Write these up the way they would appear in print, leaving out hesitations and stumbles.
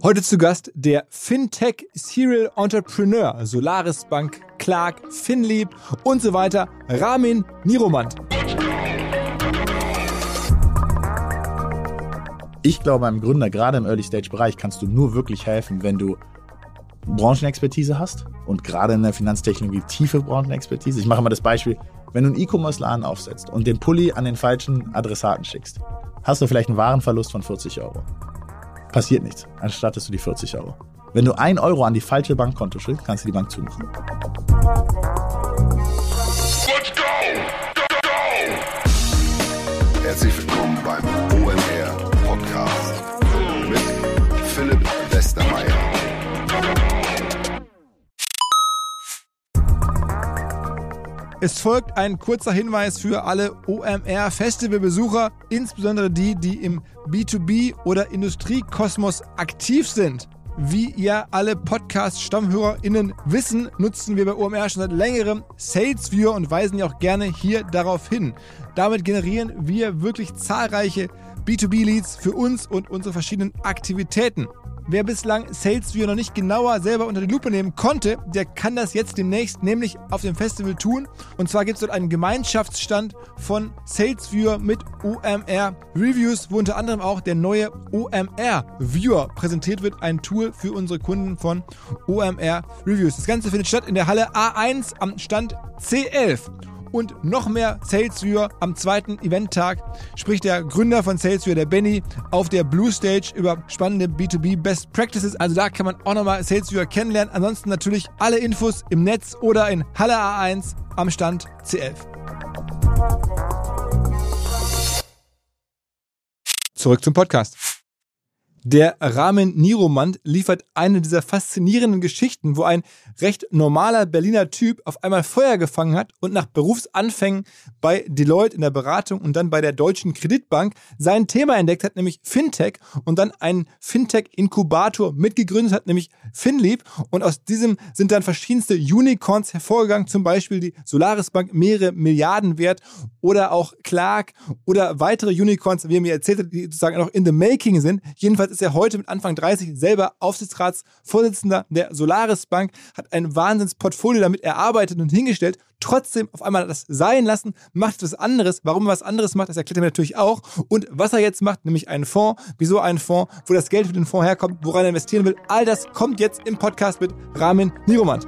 Heute zu Gast der Fintech Serial Entrepreneur, Solaris Bank, Clark, Finlieb und so weiter, Ramin Niromand. Ich glaube, einem Gründer, gerade im Early-Stage-Bereich, kannst du nur wirklich helfen, wenn du Branchenexpertise hast und gerade in der Finanztechnologie tiefe Branchenexpertise. Ich mache mal das Beispiel, wenn du einen E-Commerce-Laden aufsetzt und den Pulli an den falschen Adressaten schickst, hast du vielleicht einen Warenverlust von 40 Euro. Passiert nichts, anstattest du die 40 Euro. Wenn du 1 Euro an die falsche Bankkonto schickst, kannst du die Bank zumachen. Let's go! Herzlich willkommen beim OMR Podcast mit Philipp Westermeier. Es folgt ein kurzer Hinweis für alle OMR-Festivalbesucher, insbesondere die, die im B2B- oder Industriekosmos aktiv sind. Wie ihr alle Podcast-StammhörerInnen wissen, nutzen wir bei OMR schon seit längerem SalesViewer und weisen ja auch gerne hier darauf hin. Damit generieren wir wirklich zahlreiche B2B-Leads für uns und unsere verschiedenen Aktivitäten. Wer bislang SalesViewer noch nicht genauer selber unter die Lupe nehmen konnte, der kann das jetzt demnächst nämlich auf dem Festival tun. Und zwar gibt es dort einen Gemeinschaftsstand von SalesViewer mit OMR Reviews, wo unter anderem auch der neue OMR Viewer präsentiert wird, ein Tool für unsere Kunden von OMR Reviews. Das Ganze findet statt in der Halle A1 am Stand C11. Und noch mehr SalesViewer am zweiten Eventtag spricht der Gründer von SalesViewer, der Benny, auf der Blue Stage über spannende B2B Best Practices. Also da kann man auch nochmal SalesViewer kennenlernen. Ansonsten natürlich alle Infos im Netz oder in Halle A1 am Stand C11. Zurück zum Podcast. Der Ramin Niromand liefert eine dieser faszinierenden Geschichten, wo ein recht normaler Berliner Typ auf einmal Feuer gefangen hat und nach Berufsanfängen bei Deloitte in der Beratung und dann bei der Deutschen Kreditbank sein Thema entdeckt hat, nämlich Fintech, und dann einen Fintech-Inkubator mitgegründet hat, nämlich Finlieb. Und aus diesem sind dann verschiedenste Unicorns hervorgegangen, zum Beispiel die Solaris Bank, mehrere Milliarden wert, oder auch Clark oder weitere Unicorns, wie er mir erzählt hat, die sozusagen noch in the making sind. Jedenfalls ist er heute mit Anfang 30 selber Aufsichtsratsvorsitzender der Solaris Bank, hat ein Wahnsinnsportfolio damit erarbeitet und hingestellt, trotzdem auf einmal das sein lassen, macht etwas anderes. Warum er was anderes macht, das erklärt er mir natürlich auch. Und was er jetzt macht, nämlich einen Fonds. Wieso einen Fonds? Wo das Geld für den Fonds herkommt, woran er investieren will. All das kommt jetzt im Podcast mit Ramin Niromand.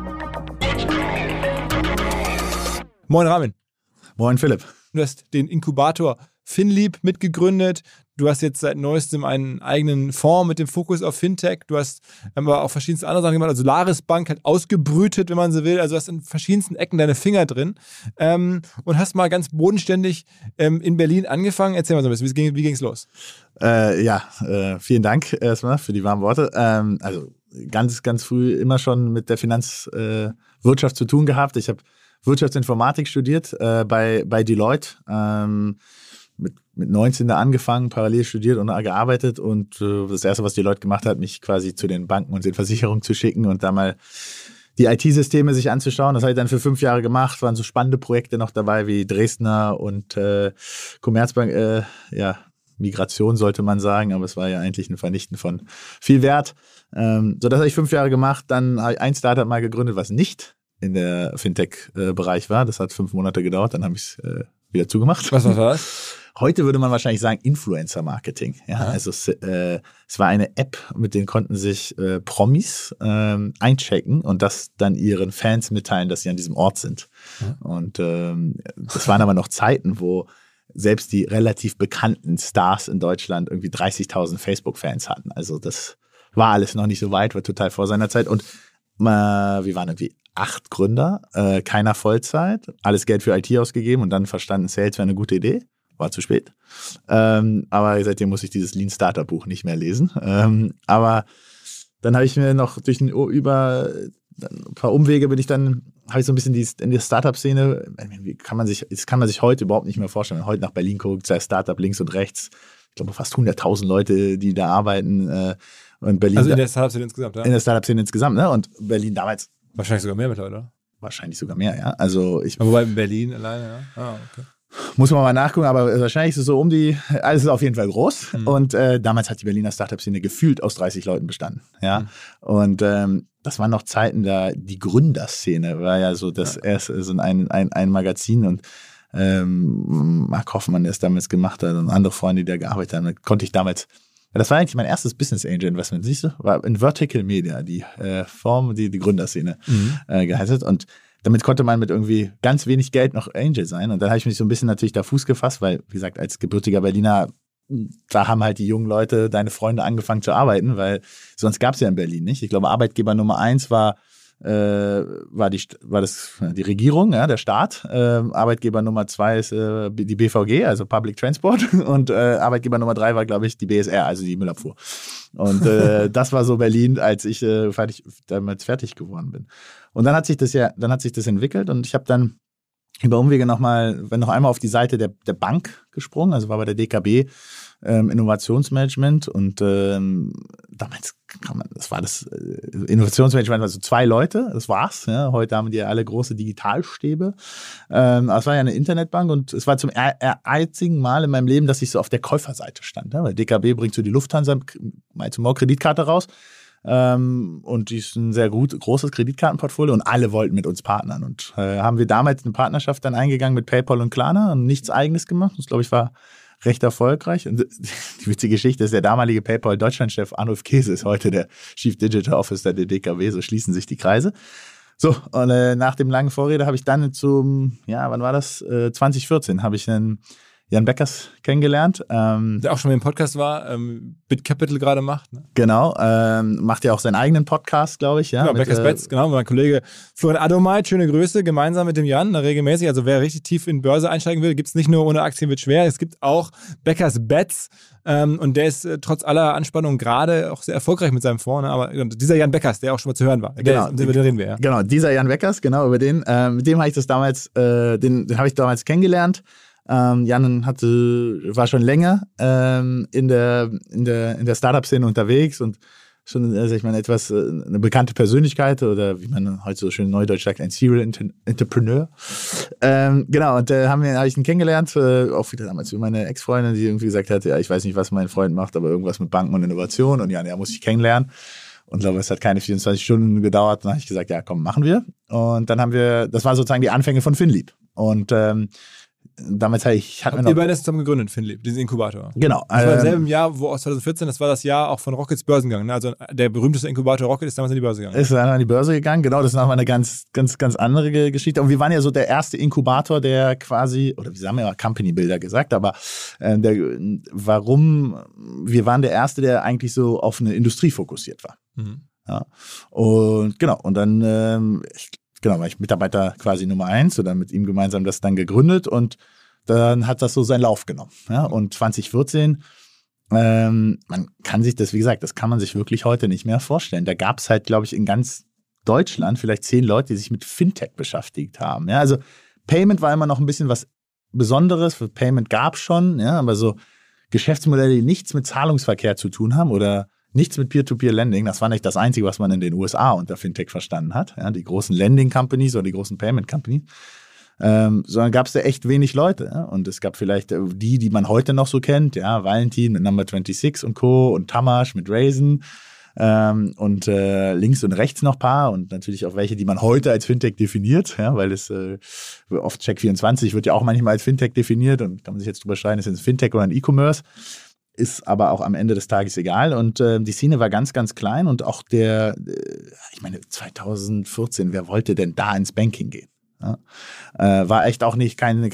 Moin Ramin. Moin Philipp. Du hast den Inkubator Finlieb mitgegründet. Du hast jetzt seit neuestem einen eigenen Fonds mit dem Fokus auf Fintech. Du hast aber auch verschiedenste andere Sachen gemacht. Also Solaris Bank hat ausgebrütet, wenn man so will. Also du hast in verschiedensten Ecken deine Finger drin. Und hast mal ganz bodenständig in Berlin angefangen. Erzähl mal so ein bisschen, wie ging's los? Vielen Dank erstmal für die warmen Worte. Also ganz, ganz früh immer schon mit der Finanzwirtschaft zu tun gehabt. Ich habe Wirtschaftsinformatik studiert bei Deloitte. Mit 19 da angefangen, parallel studiert und gearbeitet, und das Erste, was Deloitte gemacht hat, mich quasi zu den Banken und den Versicherungen zu schicken und da mal die IT-Systeme sich anzuschauen. Das habe ich dann für 5 Jahre gemacht, waren so spannende Projekte noch dabei wie Dresdner und Commerzbank, Migration sollte man sagen, aber es war ja eigentlich ein Vernichten von viel Wert. So, das habe ich 5 Jahre gemacht, dann habe ich ein Startup mal gegründet, was nicht in der Fintech-Bereich war. Das hat 5 Monate gedauert, dann habe ich es wieder zugemacht. Was war das? Heute würde man wahrscheinlich sagen Influencer-Marketing. Ja, also es war eine App, mit denen konnten sich Promis einchecken und das dann ihren Fans mitteilen, dass sie an diesem Ort sind. Und das waren aber noch Zeiten, wo selbst die relativ bekannten Stars in Deutschland irgendwie 30.000 Facebook-Fans hatten. Also das war alles noch nicht so weit, war total vor seiner Zeit. Und wir waren irgendwie 8 Gründer, keiner Vollzeit, alles Geld für IT ausgegeben und dann verstanden, Sales wäre eine gute Idee. War zu spät. Aber seitdem muss ich dieses Lean Starter Buch nicht mehr lesen. Aber dann habe ich mir noch über ein paar Umwege habe ich so ein bisschen in die Startup-Szene, das kann man sich heute überhaupt nicht mehr vorstellen. Wenn man heute nach Berlin guckt, sei Startup links und rechts, ich glaube fast 100.000 Leute, die da arbeiten. Und Berlin, also in der Startup-Szene insgesamt, ja? In der Startup-Szene insgesamt, ne? Und Berlin damals. Wahrscheinlich sogar mehr mittlerweile, oder? Wahrscheinlich sogar mehr, ja. Also wobei in Berlin alleine, ja? Ah, okay. Muss man mal nachgucken, aber wahrscheinlich ist es so alles ist auf jeden Fall groß. Und damals hat die Berliner Startup-Szene gefühlt aus 30 Leuten bestanden. Ja. Und das waren noch Zeiten, da die Gründerszene war ja so das erste, so ein Magazin und Mark Hoffmann, der es damals gemacht hat und andere Freunde, die da gearbeitet haben, da konnte ich damals, das war eigentlich mein erstes Business Angel Investment, siehst du, war in Vertical Media, die Form, die Gründerszene geheißen hat und damit konnte man mit irgendwie ganz wenig Geld noch Angel sein und dann habe ich mich so ein bisschen natürlich da Fuß gefasst, weil, wie gesagt, als gebürtiger Berliner, da haben halt die jungen Leute, deine Freunde angefangen zu arbeiten, weil sonst gab es ja in Berlin nicht. Ich glaube, Arbeitgeber Nummer 1 war die Regierung, ja, der Staat. Arbeitgeber Nummer 2 ist die BVG, also Public Transport. Und Arbeitgeber Nummer 3 war, glaube ich, die BSR, also die Müllabfuhr. Und das war so Berlin, als ich damals fertig geworden bin. Und dann hat sich das entwickelt und ich habe dann über Umwege noch einmal auf die Seite der Bank gesprungen, also war bei der DKB Innovationsmanagement und damals das war das Innovationsmanagement, also 2 Leute, das war's. Ja. Heute haben die ja alle große Digitalstäbe. Aber es war ja eine Internetbank und es war zum einzigen Mal in meinem Leben, dass ich so auf der Käuferseite stand. Ja. Weil DKB bringt so die Lufthansa Kreditkarte raus. Und die ist ein sehr großes Kreditkartenportfolio und alle wollten mit uns partnern. Und haben wir damals eine Partnerschaft dann eingegangen mit PayPal und Klarna und nichts Eigenes gemacht. Das, glaube ich, war recht erfolgreich. Und die witzige Geschichte ist, der damalige PayPal-Deutschlandchef Arnulf Käse ist heute der Chief Digital Officer der DKW. So schließen sich die Kreise. So, und nach dem langen Vorrede habe ich dann wann war das? 2014 habe ich einen Jan Beckers kennengelernt. Der auch schon mal im Podcast war, BitCapital gerade macht. Ne? Genau, macht ja auch seinen eigenen Podcast, glaube ich. Ja, genau, Beckers Bets, genau, mein Kollege Florian Adomait, schöne Grüße, gemeinsam mit dem Jan, regelmäßig. Also wer richtig tief in Börse einsteigen will, gibt es nicht nur ohne Aktien wird schwer, es gibt auch Beckers Bets und der ist trotz aller Anspannung gerade auch sehr erfolgreich mit seinem Fonds. Ne? Aber dieser Jan Beckers, der auch schon mal zu hören war, genau, über den reden wir. Ja. Genau, dieser Jan Beckers, genau, über den, mit dem habe ich das damals, den habe ich damals kennengelernt. Jan war schon länger in der Startup-Szene unterwegs und schon, sag ich mal, eine bekannte Persönlichkeit oder wie man heute so schön neudeutsch sagt, ein Serial Entrepreneur. Genau, und habe ich ihn kennengelernt, auch wieder damals für meine Ex-Freundin, die irgendwie gesagt hat, ja, ich weiß nicht, was mein Freund macht, aber irgendwas mit Banken und Innovation und ja, der muss ich kennenlernen. Und ich glaube, es hat keine 24 Stunden gedauert. Dann habe ich gesagt, ja, komm, machen wir. Und dann das war sozusagen die Anfänge von FinLeap. Und damals hatten wir noch... Ihr beide zusammen gegründet, FinLeap, diesen Inkubator. Genau. Das war im selben Jahr, wo aus 2014, das war das Jahr auch von Rockets Börsengang. Ne? Also der berühmteste Inkubator Rocket ist damals in die Börse gegangen. Ist dann an die Börse gegangen, genau. Das ist nochmal eine ganz, ganz, ganz andere Geschichte. Und wir waren ja so der erste Inkubator, der quasi, oder wir haben ja Company Builder gesagt, aber wir waren der erste, der eigentlich so auf eine Industrie fokussiert war. Mhm. Ja. Und genau, und dann war ich Mitarbeiter quasi Nummer 1 oder mit ihm gemeinsam das dann gegründet und dann hat das so seinen Lauf genommen. Ja? Und 2014, man kann sich das, wie gesagt, das kann man sich wirklich heute nicht mehr vorstellen. Da gab es halt, glaube ich, in ganz Deutschland vielleicht 10 Leute, die sich mit Fintech beschäftigt haben. Ja? Also Payment war immer noch ein bisschen was Besonderes, für Payment gab es schon, ja? Aber so Geschäftsmodelle, die nichts mit Zahlungsverkehr zu tun haben oder nichts mit Peer-to-Peer-Lending, das war nicht das Einzige, was man in den USA unter Fintech verstanden hat. Ja, die großen Lending-Companies oder die großen Payment-Companies. Sondern gab es da echt wenig Leute. Ja? Und es gab vielleicht die man heute noch so kennt, ja, Valentin mit Number 26 und Co. und Tamash mit Raisin und links und rechts noch ein paar und natürlich auch welche, die man heute als Fintech definiert, ja, weil es oft Check24 wird ja auch manchmal als Fintech definiert und kann man sich jetzt drüber streiten, ist es ein Fintech oder ein E-Commerce. Ist aber auch am Ende des Tages egal. Und die Szene war ganz, ganz klein. Und auch ich meine, 2014, wer wollte denn da ins Banking gehen? Ja? War echt auch nicht kein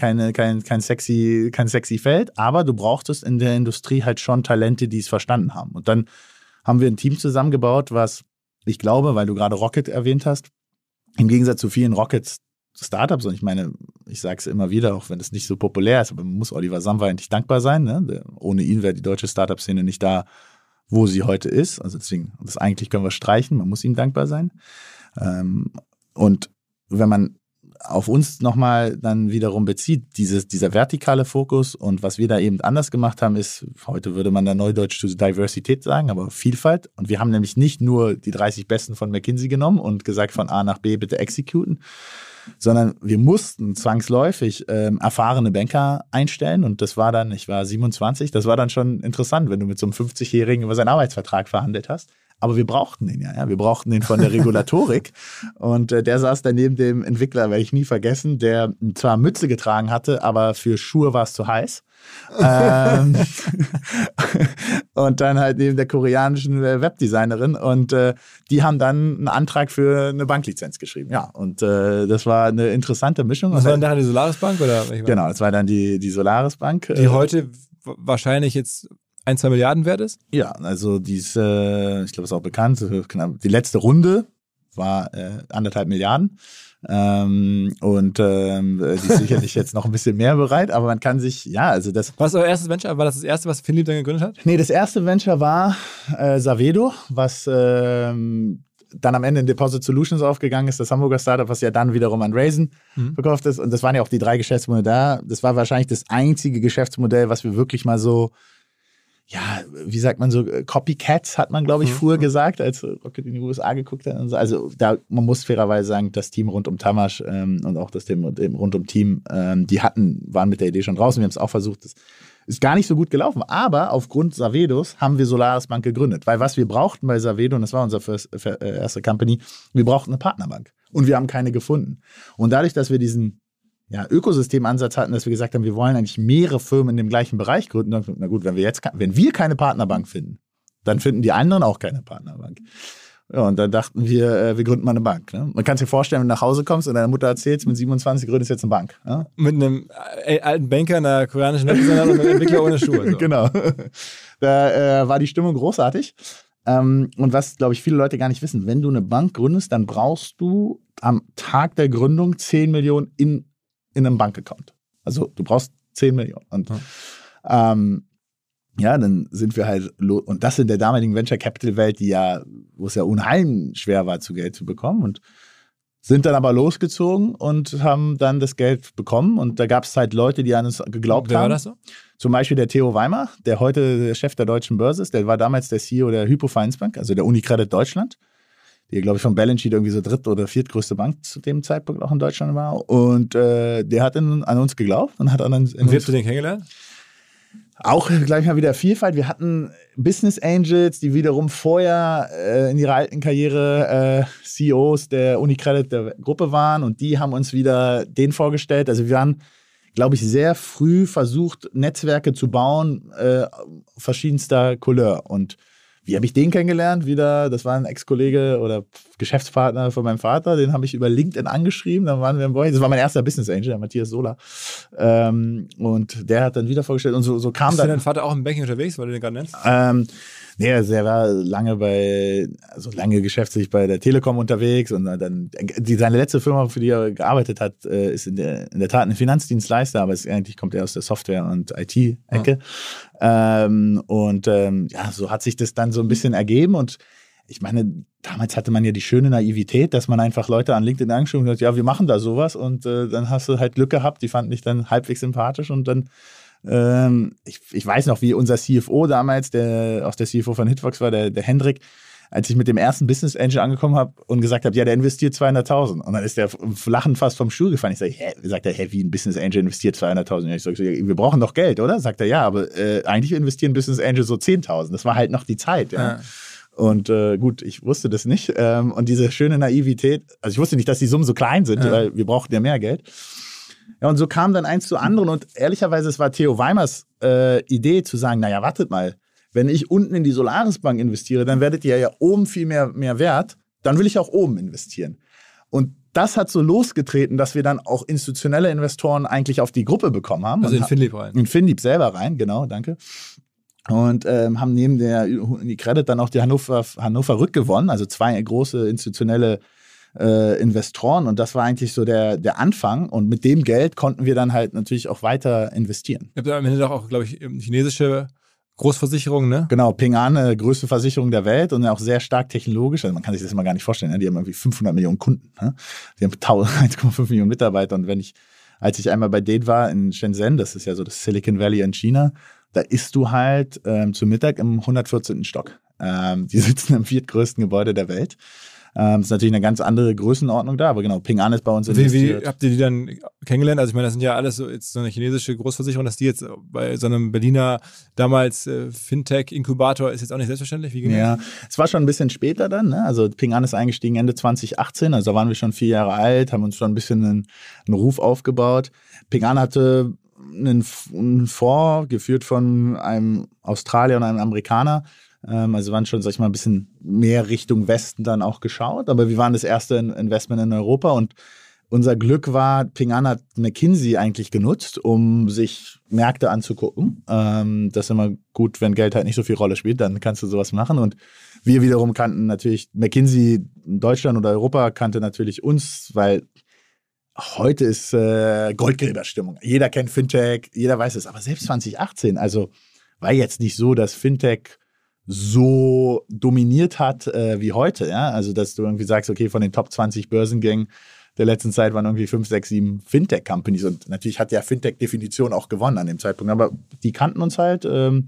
sexy Feld. Aber du brauchtest in der Industrie halt schon Talente, die es verstanden haben. Und dann haben wir ein Team zusammengebaut, was ich glaube, weil du gerade Rocket erwähnt hast, im Gegensatz zu vielen Rocket-Startups, und ich meine, ich sage es immer wieder, auch wenn es nicht so populär ist, aber man muss Oliver Samwer eigentlich dankbar sein. Ne? Ohne ihn wäre die deutsche Startup-Szene nicht da, wo sie heute ist. Also deswegen, das eigentlich können wir streichen, man muss ihm dankbar sein. Und wenn man auf uns nochmal dann wiederum bezieht, dieser vertikale Fokus und was wir da eben anders gemacht haben, ist, heute würde man da neudeutsch zu Diversität sagen, aber Vielfalt. Und wir haben nämlich nicht nur die 30 Besten von McKinsey genommen und gesagt, von A nach B bitte executen, sondern wir mussten zwangsläufig erfahrene Banker einstellen und das war dann, ich war 27, das war dann schon interessant, wenn du mit so einem 50-Jährigen über seinen Arbeitsvertrag verhandelt hast. Aber wir brauchten den ja. Wir brauchten den von der Regulatorik. Und der saß dann neben dem Entwickler, werde ich nie vergessen, der zwar Mütze getragen hatte, aber für Schuhe war es zu heiß. Und dann halt neben der koreanischen Webdesignerin. Und die haben dann einen Antrag für eine Banklizenz geschrieben. Ja, und das war eine interessante Mischung. Was war denn da die Solaris Bank? Oder? Genau, das war dann die Solaris Bank. Die heute wahrscheinlich jetzt 1-2 Milliarden wert ist? Ja, also die ist, ich glaube, ist auch bekannt, die letzte Runde war 1,5 Milliarden. Die ist sicherlich jetzt noch ein bisschen mehr bereit, aber man kann sich, ja, also das... Was ist euer erstes Venture? War das erste, was Philipp dann gegründet hat? Nee, das erste Venture war Savedo, was dann am Ende in Deposit Solutions aufgegangen ist, das Hamburger Startup, was ja dann wiederum an Raisin verkauft ist. Und das waren ja auch die 3 Geschäftsmodelle da. Das war wahrscheinlich das einzige Geschäftsmodell, was wir wirklich mal so, ja, wie sagt man so, Copycats hat man, glaube ich, früher gesagt, als Rocket in die USA geguckt hat. Und so. Also da, man muss fairerweise sagen, das Team rund um Tamasch und auch das Team rund um Team, die waren mit der Idee schon draußen. Wir haben es auch versucht, das ist gar nicht so gut gelaufen. Aber aufgrund Savedos haben wir Solaris Bank gegründet. Weil was wir brauchten bei Savedo, und das war unsere erste Company, wir brauchten eine Partnerbank. Und wir haben keine gefunden. Und dadurch, dass wir diesen Ökosystemansatz hatten, dass wir gesagt haben, wir wollen eigentlich mehrere Firmen in dem gleichen Bereich gründen. Na gut, wenn wir keine Partnerbank finden, dann finden die anderen auch keine Partnerbank. Ja, und dann dachten wir, wir gründen mal eine Bank. Ne? Man kann sich vorstellen, wenn du nach Hause kommst und deiner Mutter erzählst, mit 27 gründest du jetzt eine Bank. Ja? Mit einem alten Banker, einer koreanischen Webdesigner und einem Entwickler ohne Schuhe. So. Genau. Da war die Stimmung großartig. Und was, glaube ich, viele Leute gar nicht wissen, wenn du eine Bank gründest, dann brauchst du am Tag der Gründung 10 Millionen in einem Bankaccount. Also du brauchst 10 Millionen. Und dann sind wir halt, und das in der damaligen Venture Capital Welt, wo es ja unheimlich schwer war, zu Geld zu bekommen, und sind dann aber losgezogen und haben dann das Geld bekommen. Und da gab es halt Leute, die an uns geglaubt haben. Wer war das so? Zum Beispiel der Theo Weimar, der heute der Chef der Deutschen Börse ist. Der war damals der CEO der Hypo Finance Bank, also der Unicredit Deutschland, die, glaube ich, vom Balance Sheet irgendwie so 3. oder 4. größte Bank zu dem Zeitpunkt auch in Deutschland war. Und der hat an uns geglaubt und hat an uns... Und wie hast du den kennengelernt? Auch gleich mal wieder Vielfalt. Wir hatten Business Angels, die wiederum vorher in ihrer alten Karriere CEOs der Unicredit der Gruppe waren, und die haben uns wieder den vorgestellt. Also wir waren, glaube ich, sehr früh versucht, Netzwerke zu bauen, verschiedenster Couleur. Und wie habe ich den kennengelernt? Wieder, das war ein Ex-Kollege oder Geschäftspartner von meinem Vater, den habe ich über LinkedIn angeschrieben, dann waren wir im Boy. Das war mein erster Business Angel, der Matthias Sola. Und der hat dann wieder vorgestellt, und so kam dann... Ist dein Vater auch im Banking unterwegs, weil du den gerade nennst? Nee, also er war lange geschäftlich bei der Telekom unterwegs, und dann seine letzte Firma, für die er gearbeitet hat, ist in der Tat ein Finanzdienstleister, aber eigentlich kommt er aus der Software- und IT-Ecke. So hat sich das dann so ein bisschen ergeben, und ich meine, damals hatte man ja die schöne Naivität, dass man einfach Leute an LinkedIn angeschrieben hat, ja, wir machen da sowas, und dann hast du halt Glück gehabt, die fanden dich dann halbwegs sympathisch, und dann ich weiß noch, wie unser CFO damals, der auch der CFO von Hitfox war, der Hendrik, als ich mit dem ersten Business Angel angekommen habe und gesagt habe, ja, der investiert 200.000. Und dann ist der lachend fast vom Stuhl gefallen. Ich sage, sagt er, wie ein Business Angel investiert 200.000? Und ich sage, wir brauchen doch Geld, oder? Sagt er, ja, aber eigentlich investieren Business Angel so 10.000. Das war halt noch die Zeit, ja. Und gut, ich wusste das nicht. Und diese schöne Naivität, also ich wusste nicht, dass die Summen so klein sind, weil wir brauchten ja mehr Geld. Ja, und so kam dann eins zu anderen, und ehrlicherweise, es war Theo Weimars Idee zu sagen, naja, wartet mal, wenn ich unten in die Solaris Bank investiere, dann werdet ihr ja oben viel mehr wert, dann will ich auch oben investieren. Und das hat so losgetreten, dass wir dann auch institutionelle Investoren eigentlich auf die Gruppe bekommen haben. Also in Finlieb rein. In Finlieb selber rein, genau, danke. Und haben neben der Unicredit dann auch die Hannover Rück gewonnen, also 2 große institutionelle Investoren, und das war eigentlich so der Anfang, und mit dem Geld konnten wir dann halt natürlich auch weiter investieren. Ihr habt am Ende doch auch, glaube ich, chinesische Großversicherung, ne? Genau, Ping An, größte Versicherung der Welt und auch sehr stark technologisch. Also man kann sich das immer gar nicht vorstellen. Ne? Die haben irgendwie 500 Millionen Kunden. Ne? Die haben 1,5 Millionen Mitarbeiter. Und als ich einmal bei denen war in Shenzhen, das ist ja so das Silicon Valley in China, da isst du halt zu Mittag im 114. Stock. Die sitzen im 4. größten Gebäude der Welt. Ist natürlich eine ganz andere Größenordnung da, aber genau, Ping An ist bei uns investiert. Wie habt ihr die dann kennengelernt? Also ich meine, das sind ja alles so eine chinesische Großversicherung, dass die jetzt bei so einem Berliner damals Fintech-Inkubator ist jetzt auch nicht selbstverständlich. Wie ging das? Es war schon ein bisschen später dann. Ne? Also Ping An ist eingestiegen Ende 2018, also da waren wir schon 4 Jahre alt, haben uns schon ein bisschen einen Ruf aufgebaut. Ping An hatte einen Fonds geführt von einem Australier und einem Amerikaner. Also waren schon, sag ich mal, ein bisschen mehr Richtung Westen dann auch geschaut. Aber wir waren das erste Investment in Europa und unser Glück war, Ping An hat McKinsey eigentlich genutzt, um sich Märkte anzugucken. Das ist immer gut, wenn Geld halt nicht so viel Rolle spielt, dann kannst du sowas machen. Und wir wiederum kannten natürlich, McKinsey in Deutschland oder Europa kannte natürlich uns, weil heute ist Goldgräberstimmung. Jeder kennt Fintech, jeder weiß es. Aber selbst 2018, also war jetzt nicht so, dass Fintech so dominiert hat wie heute, ja, also dass du irgendwie sagst, okay, von den Top 20 Börsengängen der letzten Zeit waren irgendwie 5, 6, 7 Fintech-Companies und natürlich hat ja Fintech-Definition auch gewonnen an dem Zeitpunkt, aber die kannten uns halt und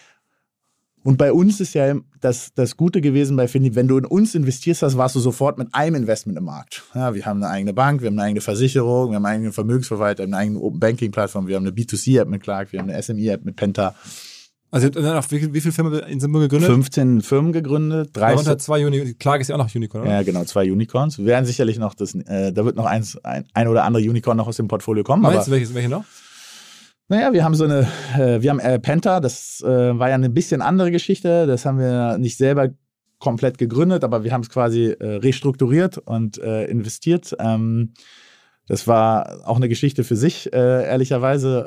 bei uns ist ja das Gute gewesen bei Fintech, wenn du in uns investierst hast, warst du sofort mit einem Investment im Markt. Ja, wir haben eine eigene Bank, wir haben eine eigene Versicherung, wir haben einen eigenen Vermögensverwalter, wir haben eine eigene Open-Banking-Plattform, wir haben eine B2C-App mit Clark, wir haben eine SME-App mit Penta. Also ihr habt dann wie viele Firmen in Symbool gegründet? 15 Firmen gegründet. 30. Darunter 2 Unicorns. Clark ist ja auch noch Unicorn, oder? Ja, genau, 2 Unicorns. Wir werden sicherlich noch da wird noch ein oder andere Unicorn noch aus dem Portfolio kommen. Meinst du, welche noch? Naja, wir haben Penta, das war ja eine bisschen andere Geschichte. Das haben wir nicht selber komplett gegründet, aber wir haben es quasi restrukturiert und investiert. Das war auch eine Geschichte für sich, ehrlicherweise.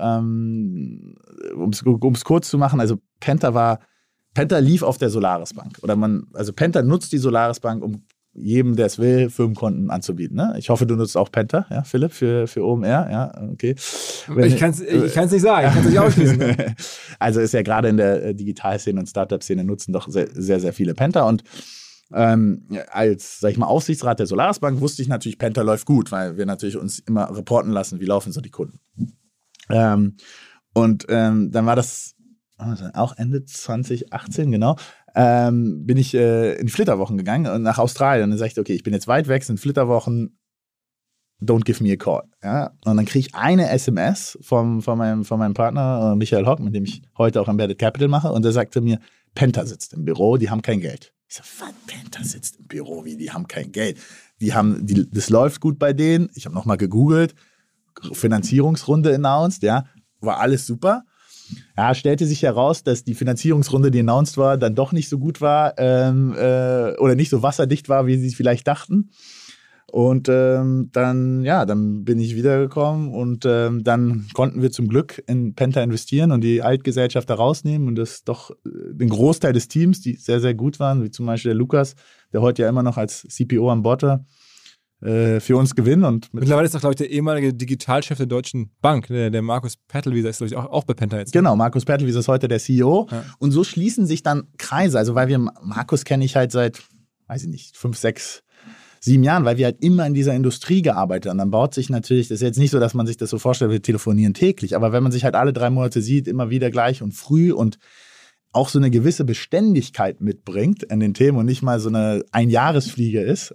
Um es kurz zu machen, also Penta lief auf der Solaris Bank. Also Penta nutzt die Solaris Bank, um jedem, der es will, Firmenkonten anzubieten. Ne? Ich hoffe, du nutzt auch Penta, ja, Philipp, für OMR. Ja, okay. Ich kann es nicht sagen, ich kann es nicht ausschließen. Ne? Also ist ja gerade in der Digitalszene und Startup-Szene nutzen doch sehr, sehr, sehr viele Penta und als, sag ich mal, Aufsichtsrat der Solaris Bank wusste ich natürlich, Penta läuft gut, weil wir natürlich uns immer reporten lassen, wie laufen so die Kunden. Dann war das auch Ende 2018, genau, bin ich in die Flitterwochen gegangen und nach Australien. Und dann sag ich, okay, ich bin jetzt weit weg, sind Flitterwochen, don't give me a call. Ja? Und dann kriege ich eine SMS von meinem Partner Michael Hock, mit dem ich heute auch Embedded Capital mache, und der sagte mir, Penta sitzt im Büro, die haben kein Geld. Ich so, was, Penta sitzt im Büro, wie, die haben kein Geld. Das läuft gut bei denen. Ich habe nochmal gegoogelt, Finanzierungsrunde announced, ja, war alles super. Ja, stellte sich heraus, dass die Finanzierungsrunde, die announced war, dann doch nicht so gut war oder nicht so wasserdicht war, wie sie es vielleicht dachten. Und dann bin ich wiedergekommen und dann konnten wir zum Glück in Penta investieren und die Altgesellschaft da rausnehmen und das doch den Großteil des Teams, die sehr, sehr gut waren, wie zum Beispiel der Lukas, der heute ja immer noch als CPO an Bord war, für uns gewinnen. Und mittlerweile ist doch, glaube ich, der ehemalige Digitalchef der Deutschen Bank, der Markus Pertelwieser ist, glaube ich, auch bei Penta jetzt. Genau, Markus Pertelwieser ist heute der CEO. Ja. Und so schließen sich dann Kreise. Also weil Markus kenne ich halt seit, weiß ich nicht, 5, 6, 7 Jahren, weil wir halt immer in dieser Industrie gearbeitet haben. Dann baut sich natürlich, das ist jetzt nicht so, dass man sich das so vorstellt, wir telefonieren täglich, aber wenn man sich halt alle 3 Monate sieht, immer wieder gleich und früh und auch so eine gewisse Beständigkeit mitbringt in den Themen und nicht mal so eine Einjahresfliege ist.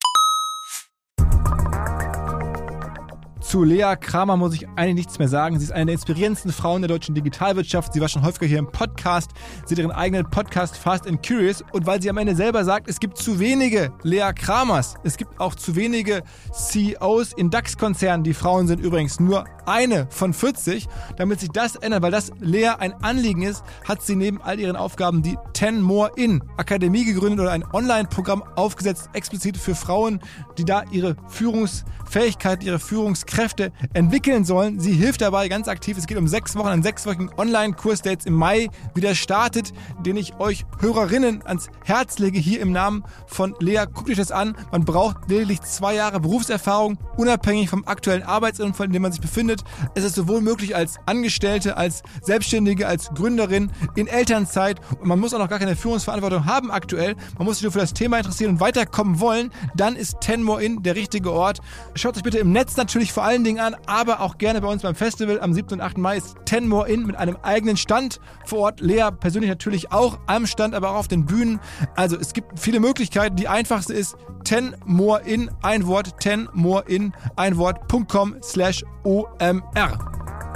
Zu Lea Kramer muss ich eigentlich nichts mehr sagen. Sie ist eine der inspirierendsten Frauen der deutschen Digitalwirtschaft. Sie war schon häufiger hier im Podcast. Sie hat ihren eigenen Podcast Fast and Curious. Und weil sie am Ende selber sagt, es gibt zu wenige Lea Kramers. Es gibt auch zu wenige CEOs in DAX-Konzernen. Die Frauen sind übrigens nur eine von 40. Damit sich das ändert, weil das Lea ein Anliegen ist, hat sie neben all ihren Aufgaben die 10 More In Akademie gegründet oder ein Online-Programm aufgesetzt, explizit für Frauen, die da ihre Führungsfähigkeit, ihre Führungskräfte Kräfte entwickeln sollen. Sie hilft dabei ganz aktiv. Es geht um 6 Wochen, einen 6-wöchigen Online-Kurs, der jetzt im Mai wieder startet, den ich euch Hörerinnen ans Herz lege, hier im Namen von Lea. Guckt euch das an. Man braucht lediglich 2 Jahre Berufserfahrung, unabhängig vom aktuellen Arbeitsumfeld, in dem man sich befindet. Es ist sowohl möglich als Angestellte, als Selbstständige, als Gründerin, in Elternzeit. Und man muss auch noch gar keine Führungsverantwortung haben aktuell. Man muss sich nur für das Thema interessieren und weiterkommen wollen. Dann ist 10 More In der richtige Ort. Schaut euch bitte im Netz natürlich vor allen Dingen an, aber auch gerne bei uns beim Festival. Am 7. und 8. Mai ist 10 More In mit einem eigenen Stand vor Ort. Lea persönlich natürlich auch am Stand, aber auch auf den Bühnen. Also es gibt viele Möglichkeiten. Die einfachste ist 10 More In, ein Wort, 10 More In, ein Wort.com/OMR.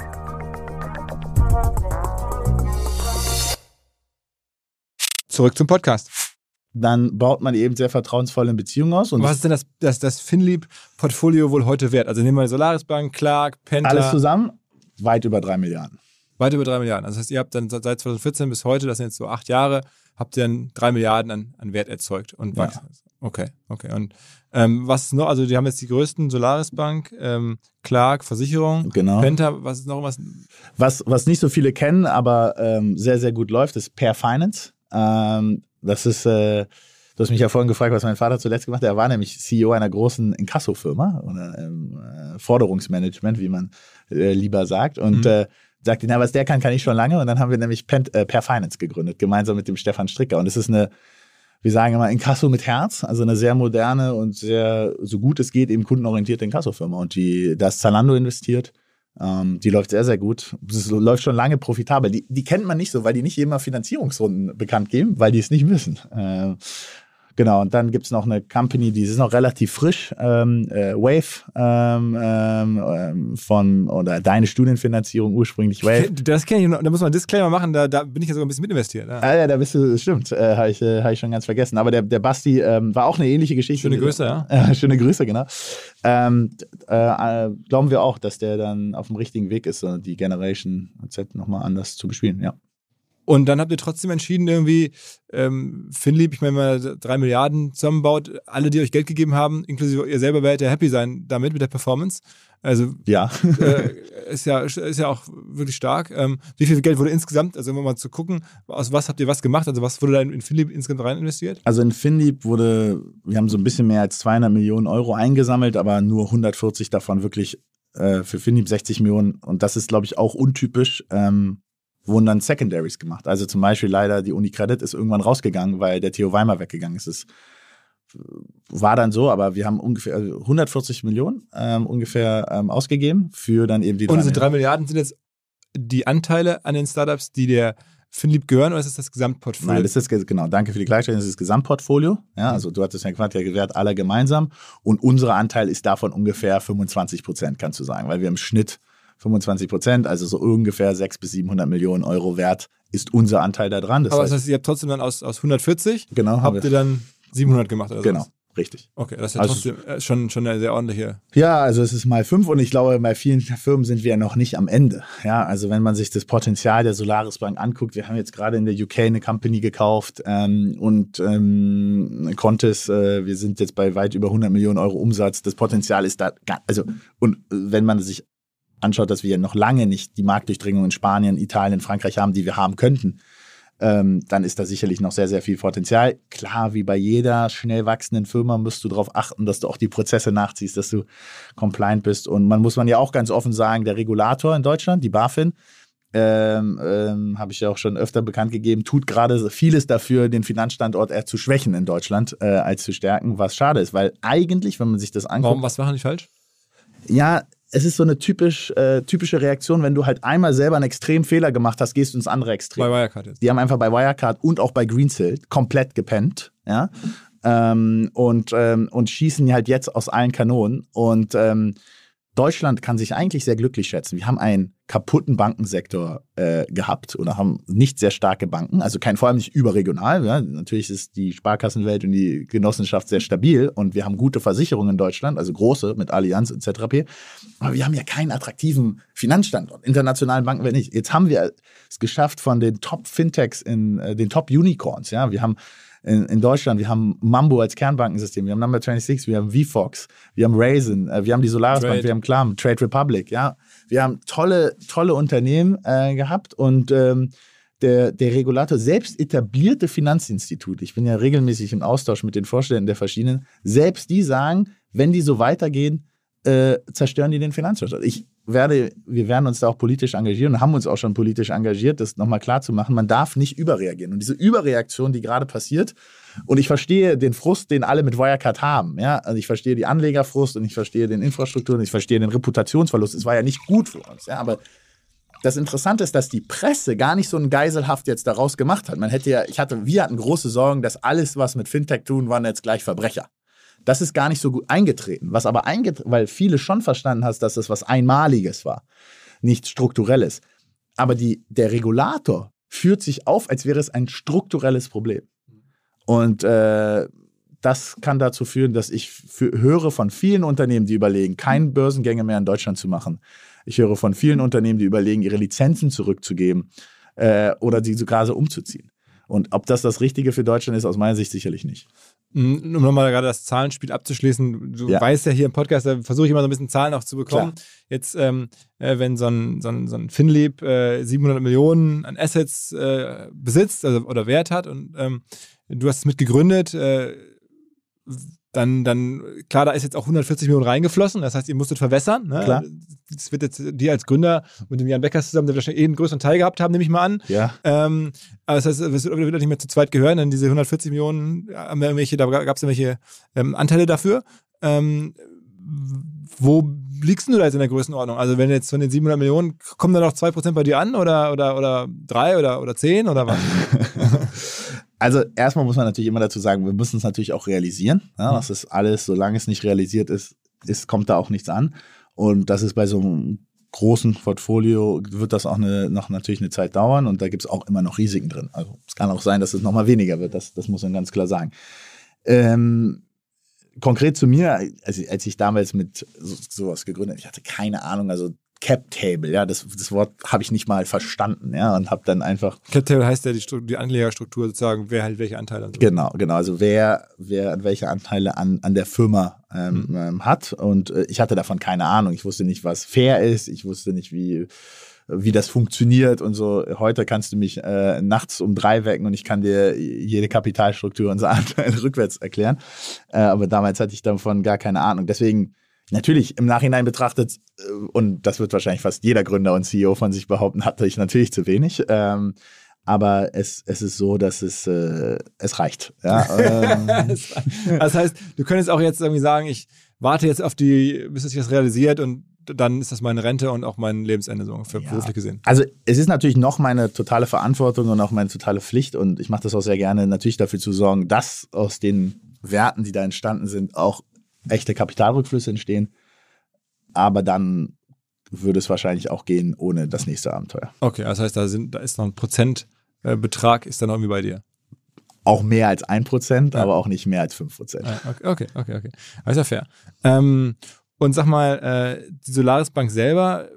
Zurück zum Podcast. Dann baut man eben sehr vertrauensvolle Beziehungen aus. Und was ist denn das Finlieb-Portfolio wohl heute wert? Also nehmen wir Solaris Bank, Clark, Penta. alles zusammen weit über 3 Milliarden. Weit über 3 Milliarden. Also das heißt, ihr habt dann seit 2014 bis heute, das sind jetzt so 8 Jahre, habt ihr dann 3 Milliarden an Wert erzeugt. Und Ja. Okay. Und was ist noch? Also die haben jetzt die größten, Solaris Bank, Clark, Versicherung, Genau. Penta, was ist noch was? Was nicht so viele kennen, aber sehr, sehr gut läuft, ist Per Finance. Das ist, du hast mich ja vorhin gefragt, was mein Vater zuletzt gemacht hat. Er war nämlich CEO einer großen Inkasso-Firma oder Forderungsmanagement, wie man lieber sagt. Und sagte, na, was der kann ich schon lange. Und dann haben wir nämlich Per Finance gegründet, gemeinsam mit dem Stefan Stricker. Und es ist wir sagen immer Inkasso mit Herz, also eine sehr moderne und sehr, so gut es geht, eben kundenorientierte Inkasso-Firma. Und da ist Zalando investiert. Die läuft sehr, sehr gut. Das läuft schon lange profitabel. Die kennt man nicht so, weil die nicht immer Finanzierungsrunden bekannt geben, weil die es nicht wissen. Genau, und dann gibt es noch eine Company, die ist noch relativ frisch, Wave, oder deine Studienfinanzierung ursprünglich Wave. Das kenne ich noch, da muss man einen Disclaimer machen, da bin ich ja sogar ein bisschen mitinvestiert. Ja. Ja, da bist du, das stimmt, habe ich schon ganz vergessen. Aber der Basti war auch eine ähnliche Geschichte. Schöne Grüße, ja. Schöne Grüße, genau. Glauben wir auch, dass der dann auf dem richtigen Weg ist, die Generation Z nochmal anders zu bespielen, ja. Und dann habt ihr trotzdem entschieden, irgendwie, Finlieb, ich meine, wenn man 3 Milliarden zusammenbaut, alle, die euch Geld gegeben haben, inklusive ihr selber, werdet ihr happy sein damit, mit der Performance. Also, ja. Ist ja auch wirklich stark. Wie viel Geld wurde insgesamt, also immer mal zu gucken, aus was habt ihr was gemacht, also was wurde da in Finlieb insgesamt rein investiert? Also in Finlieb wir haben so ein bisschen mehr als 200 Millionen Euro eingesammelt, aber nur 140 davon wirklich für Finlieb, 60 Millionen. Und das ist, glaube ich, auch untypisch. Wurden dann Secondaries gemacht. Also zum Beispiel leider die UniCredit ist irgendwann rausgegangen, weil der Theo Weimer weggegangen ist. Das war dann so, aber wir haben ungefähr 140 Millionen ausgegeben für dann eben die 3 Und diese 3 Milliarden sind jetzt die Anteile an den Startups, die der Finlieb gehören, oder ist das Gesamtportfolio? Nein, das ist genau, danke für die Klarstellung, das ist das Gesamtportfolio. Ja, also du hattest ja gefragt, der Wert aller gemeinsam und unser Anteil ist davon ungefähr 25%, kannst du sagen, weil wir im Schnitt 25%, also so ungefähr 600 bis 700 Millionen Euro wert ist unser Anteil da dran. Aber das heißt, ihr habt trotzdem dann aus 140, genau, habt ihr dann 700 gemacht oder so? Genau, richtig. Okay, das ist ja trotzdem schon eine sehr ordentliche. Ja, also es ist mal 5 und ich glaube, bei vielen Firmen sind wir ja noch nicht am Ende. Ja, also wenn man sich das Potenzial der Solaris Bank anguckt, wir haben jetzt gerade in der UK eine Company gekauft und Contis, wir sind jetzt bei weit über 100 Millionen Euro Umsatz. Das Potenzial ist da, und wenn man sich anschaut, dass wir noch lange nicht die Marktdurchdringung in Spanien, Italien, Frankreich haben, die wir haben könnten, dann ist da sicherlich noch sehr, sehr viel Potenzial. Klar, wie bei jeder schnell wachsenden Firma musst du darauf achten, dass du auch die Prozesse nachziehst, dass du compliant bist. Und muss man ja auch ganz offen sagen, der Regulator in Deutschland, die BaFin, habe ich ja auch schon öfter bekannt gegeben, tut gerade vieles dafür, den Finanzstandort eher zu schwächen in Deutschland, als zu stärken, was schade ist. Weil eigentlich, wenn man sich das anguckt... Was machen die falsch? Ja, es ist so eine typische Reaktion, wenn du halt einmal selber einen extremen Fehler gemacht hast, gehst du ins andere Extrem. Bei Wirecard jetzt. Die haben einfach bei Wirecard und auch bei Greensill komplett gepennt, ja, und schießen halt jetzt aus allen Kanonen. Und Deutschland kann sich eigentlich sehr glücklich schätzen. Wir haben einen kaputten Bankensektor gehabt oder haben nicht sehr starke Banken, also vor allem nicht überregional. Ja. Natürlich ist die Sparkassenwelt und die Genossenschaft sehr stabil und wir haben gute Versicherungen in Deutschland, also große mit Allianz etc. Aber wir haben ja keinen attraktiven Finanzstandort. Internationalen Banken wir nicht. Jetzt haben wir es geschafft von den Top-Fintechs in den Top-Unicorns. Ja. Wir haben in Deutschland. Wir haben Mambo als Kernbankensystem, wir haben Number 26, wir haben VFox, wir haben Raisin, wir haben die Solaris Bank, wir haben Klam, Trade Republic, ja. Wir haben tolle Unternehmen gehabt und der Regulator, selbst etablierte Finanzinstitute, ich bin ja regelmäßig im Austausch mit den Vorständen der verschiedenen, selbst die sagen, wenn die so weitergehen, zerstören die den Finanzwirtschaft. Wir werden uns da auch politisch engagieren und haben uns auch schon politisch engagiert, das nochmal klar zu machen, man darf nicht überreagieren. Und diese Überreaktion, die gerade passiert, und ich verstehe den Frust, den alle mit Wirecard haben. Ja? Also ich verstehe die Anlegerfrust und ich verstehe den Infrastruktur und ich verstehe den Reputationsverlust. Es war ja nicht gut für uns. Ja? Aber das Interessante ist, dass die Presse gar nicht so ein Geiselhaft jetzt daraus gemacht hat. Wir hatten große Sorgen, dass alles, was mit Fintech tun, waren jetzt gleich Verbrecher. Das ist gar nicht so gut eingetreten. Was aber weil viele schon verstanden haben, dass das was Einmaliges war, nichts Strukturelles. Aber der Regulator führt sich auf, als wäre es ein strukturelles Problem. Und das kann dazu führen, dass ich höre von vielen Unternehmen, die überlegen, keine Börsengänge mehr in Deutschland zu machen. Ich höre von vielen Unternehmen, die überlegen, ihre Lizenzen zurückzugeben oder sie sogar umzuziehen. Und ob das Richtige für Deutschland ist, aus meiner Sicht sicherlich nicht. Um nochmal gerade das Zahlenspiel abzuschließen, du weißt ja hier im Podcast, da versuche ich immer so ein bisschen Zahlen auch zu bekommen. Klar. Jetzt, wenn so ein Finlieb 700 Millionen an Assets besitzt oder Wert hat und du hast es mit gegründet, dann, klar, da ist jetzt auch 140 Millionen reingeflossen, das heißt, ihr musstet verwässern. Ne? Klar. Das wird jetzt dir als Gründer mit dem Jan Beckers zusammen, der wahrscheinlich einen größeren Teil gehabt haben, nehme ich mal an. Ja. Aber das heißt, es wird nicht mehr zu zweit gehören, denn diese 140 Millionen, da gab es irgendwelche Anteile dafür. Wo liegst du da jetzt in der Größenordnung? Also wenn jetzt von den 700 Millionen, kommen da noch 2% bei dir an oder 3 oder 10 oder was? Also erstmal muss man natürlich immer dazu sagen, wir müssen es natürlich auch realisieren. Ja, das ist alles, solange es nicht realisiert ist, kommt da auch nichts an. Und das ist bei so einem großen Portfolio, wird das auch noch natürlich eine Zeit dauern und da gibt es auch immer noch Risiken drin. Also es kann auch sein, dass es nochmal weniger wird, das muss man ganz klar sagen. Konkret zu mir, als ich damals mit sowas gegründet habe, ich hatte keine Ahnung, also Cap Table, ja, das Wort habe ich nicht mal verstanden, ja, und habe dann einfach... Cap Table heißt ja die Anlegerstruktur sozusagen, wer halt welche Anteile an so. Genau, also wer welche Anteile an der Firma hat und ich hatte davon keine Ahnung, ich wusste nicht, was fair ist, ich wusste nicht, wie das funktioniert und so. Heute kannst du mich nachts um 3 wecken und ich kann dir jede Kapitalstruktur unserer Anteile rückwärts erklären, aber damals hatte ich davon gar keine Ahnung, deswegen natürlich, im Nachhinein betrachtet, und das wird wahrscheinlich fast jeder Gründer und CEO von sich behaupten, hatte ich natürlich zu wenig. Aber es ist so, dass es reicht. Ja, das heißt, du könntest auch jetzt irgendwie sagen, ich warte jetzt bis sich das realisiert und dann ist das meine Rente und auch mein Lebensende so für beruflich gesehen. Also es ist natürlich noch meine totale Verantwortung und auch meine totale Pflicht und ich mache das auch sehr gerne, natürlich dafür zu sorgen, dass aus den Werten, die da entstanden sind, auch echte Kapitalrückflüsse entstehen, aber dann würde es wahrscheinlich auch gehen ohne das nächste Abenteuer. Okay, das heißt, da ist noch ein Prozentbetrag, ist dann irgendwie bei dir? Auch mehr als 1%, aber auch nicht mehr als 5%. Okay. Das ist ja fair. Und sag mal, die Solaris Bank selber,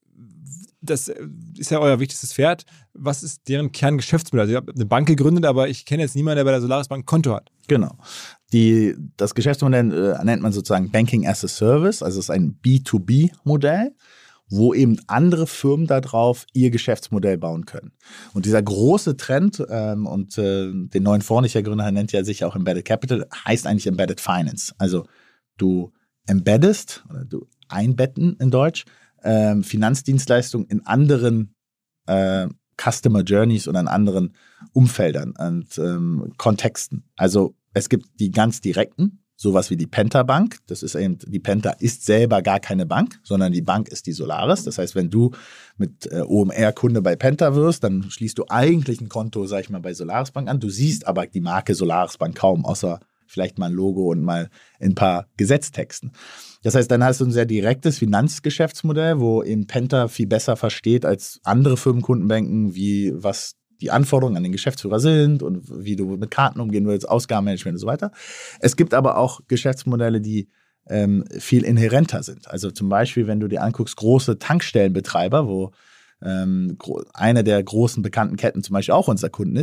das ist ja euer wichtigstes Pferd. Was ist deren Kerngeschäftsmodell? Also ihr habt eine Bank gegründet, aber ich kenne jetzt niemanden, der bei der Solaris Bank ein Konto hat. Genau. Das Geschäftsmodell nennt man sozusagen Banking as a Service, also es ist ein B2B-Modell, wo eben andere Firmen darauf ihr Geschäftsmodell bauen können. Und dieser große Trend, den neuen Fonds, den ich ja gründe, nennt ja sich auch Embedded Capital, heißt eigentlich Embedded Finance. Also du embeddest, oder du einbetten in Deutsch, Finanzdienstleistungen in anderen Customer Journeys oder in anderen Umfeldern und Kontexten. Also es gibt die ganz direkten, sowas wie die Penta Bank. Das ist eben, die Penta ist selber gar keine Bank, sondern die Bank ist die Solaris. Das heißt, wenn du mit OMR-Kunde bei Penta wirst, dann schließt du eigentlich ein Konto, sag ich mal, bei Solaris Bank an. Du siehst aber die Marke Solaris Bank kaum, außer vielleicht mal ein Logo und mal ein paar Gesetztexten. Das heißt, dann hast du ein sehr direktes Finanzgeschäftsmodell, wo eben Penta viel besser versteht als andere Firmenkundenbanken, wie was die Anforderungen an den Geschäftsführer sind und wie du mit Karten umgehen willst, Ausgabenmanagement und so weiter. Es gibt aber auch Geschäftsmodelle, die viel inhärenter sind. Also zum Beispiel, wenn du dir anguckst, große Tankstellenbetreiber, wo eine der großen bekannten Ketten zum Beispiel auch unser Kunden ist,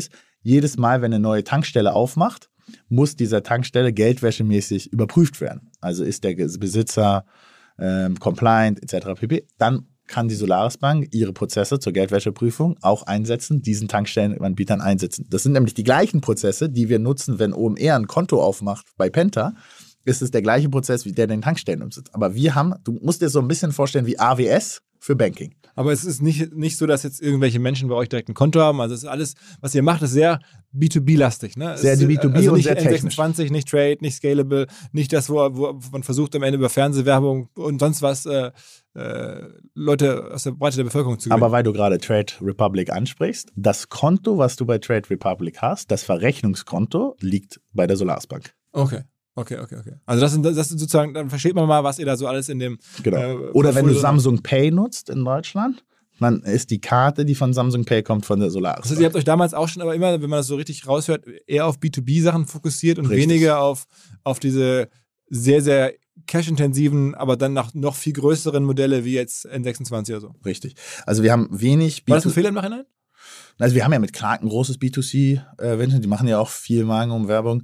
jedes Mal, wenn eine neue Tankstelle aufmacht, muss dieser Tankstelle geldwäschemäßig überprüft werden. Also ist der Besitzer compliant etc. pp. Dann kann die Solaris Bank ihre Prozesse zur Geldwäscheprüfung auch einsetzen, diesen Tankstellenanbietern einsetzen. Das sind nämlich die gleichen Prozesse, die wir nutzen, wenn OMR ein Konto aufmacht bei Penta. Ist es der gleiche Prozess, wie der den Tankstellen umsetzt. Aber du musst dir so ein bisschen vorstellen wie AWS für Banking. Aber es ist nicht so, dass jetzt irgendwelche Menschen bei euch direkt ein Konto haben. Also es ist alles, was ihr macht, ist sehr B2B-lastig. Ne? Sehr B2B also und nicht sehr technisch. N26, nicht Trade, nicht Scalable, nicht das, wo man versucht am Ende über Fernsehwerbung und sonst was Leute aus der Breite der Bevölkerung zu gewinnen. Aber weil du gerade Trade Republic ansprichst, das Konto, was du bei Trade Republic hast, das Verrechnungskonto, liegt bei der Solaris Bank. Okay. Also das sind sozusagen, dann versteht man mal, was ihr da so alles in dem Genau. Oder wenn du Samsung Pay nutzt in Deutschland, dann ist die Karte, die von Samsung Pay kommt, von der Solaris. Also ihr habt euch damals auch schon, aber immer, wenn man das so richtig raushört, eher auf B2B-Sachen fokussiert und weniger auf diese sehr, sehr cash-intensiven, aber dann noch viel größeren Modelle wie jetzt N26 oder so. Richtig. Also wir haben wenig B2B. War das ein Fehler im Nachhinein? Also wir haben ja mit Clark ein großes B2C, die machen ja auch viel Marketing und Werbung.